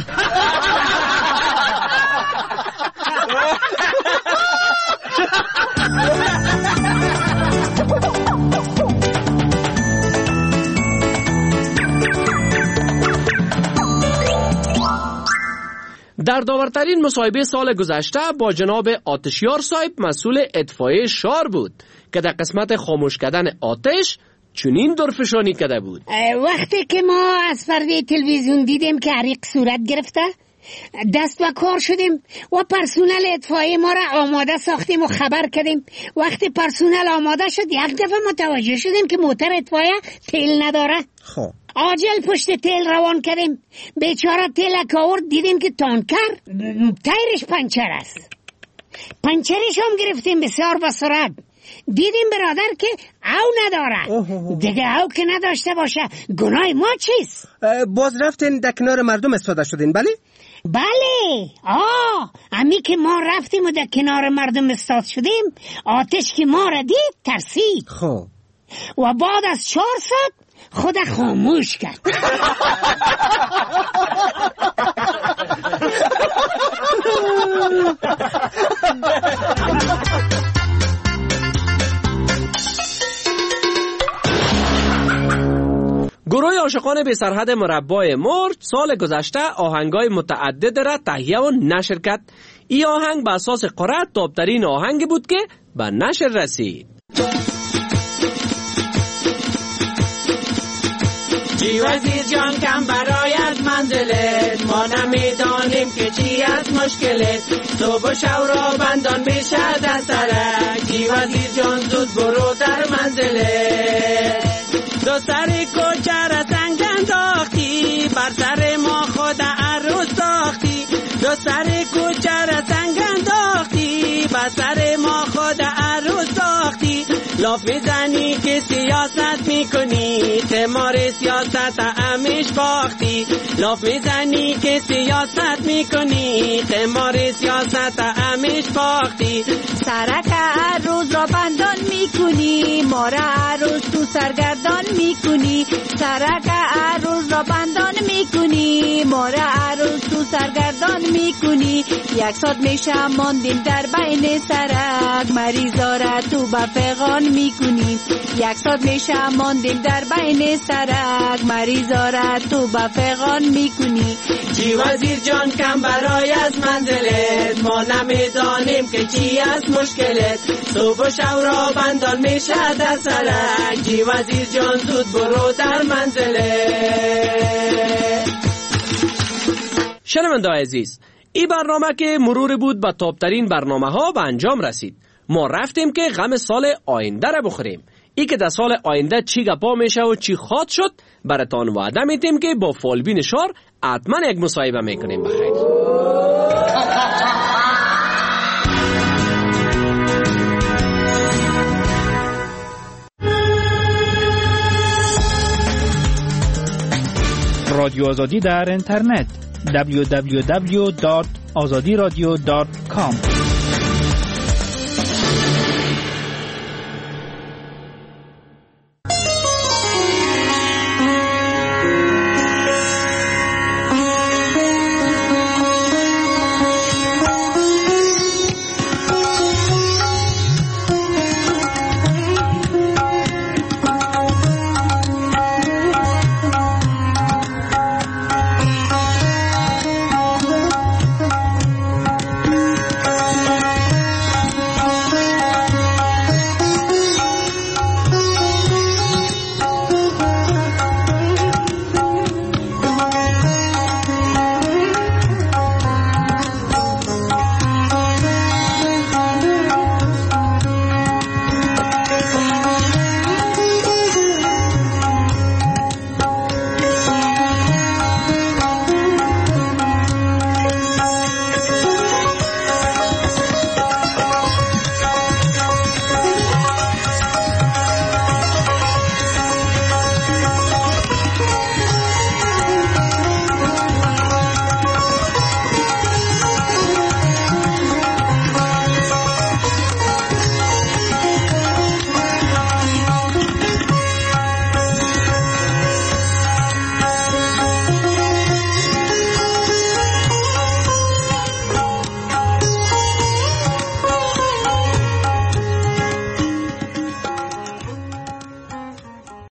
در داورترین مصاحبه سال گذشته با جناب آتشیار صاحب مسئول اطفائیه شار بود که در قسمت خاموش کردن آتش چنین درفشانی کرده بود. وقتی که ما از پرده تلویزیون دیدیم که حریق صورت گرفته دست و کار شدیم و پرسونل اطفائیه ما را آماده ساختیم و خبر کردیم. وقتی پرسونل آماده شد یک دفعه متوجه شدیم که موتر اطفائیه تیل نداره. خب عاجل پشت تیل روان کردیم. بیچاره تیلک آورد دیدیم که تانکر تایرش پنچر است. پنچرش هم گرفتیم بسیار با سرعت. دیدیم برادر که او نداره. دیگه او که نداشته باشه گناه ما چیست؟ باز رفتین در کنار مردم استفاده شدین؟ بله؟ بله. امی که ما رفتیم و در کنار مردم استاد شدیم آتش که ما را دید ترسید. خب و بعد از 4 ساعت خود خاموش کرد. گروه عاشقان بی سرحد مربای مرج سال گذشته آهنگای متعدد را تهیه و نشر کرد. این آهنگ به اساس قرعه تاپ‌ترین آهنگ بود که به نشر رسید. جی وزیر جان کم برای از منزلت، ما نمیدانیم که چی از مشکلت. صبح و شب را بندان بیشد از سرک، جی وزیر جان زود برو در منزلت. دو سر کوچه را سنگ انداختی، بر سر ما خود عروس ساختی. دو سر کوچه را سنگ انداختی، بر سر ما خود عروس ساختی. لاف میزنی که سیاست میکنی، تمار سیاست همیش باختی. لاف میزنی که سیاست میکنی، تمار سیاست همیش باختی. سرک عروس را بندان میکنی، ما را عروس تو سرگردان میکنی. سرک عروس را بندان میکنی، ما را عروس تو سرگردان میکنی. 1 ساعت میشه ماندیم در بین سرک، مریضا را تو به فغان میکنی. 1 ساعت میشه ماندیم در بین سرک، مریضا را تو به فغان میکنی. جی وزیر جان کم برای از منزلت، ما نمیدانیم که چی از مشکلت. صبح و شب را بندان میشه در سرک، جی وزیر جان زود برو در منزلت. شنونده عزیز، این برنامه که مرور بود به تاپ‌ترین برنامه ها به انجام رسید. ما رفتیم که غم سال آینده را بخوریم. ای که در سال آینده چی گپا میشه و چی خواد شد براتان وعده میتیم که با فالبین شار حتما یک مصاحبه میکنیم. بخیر. رادیو آزادی در اینترنت www.azadiradio.com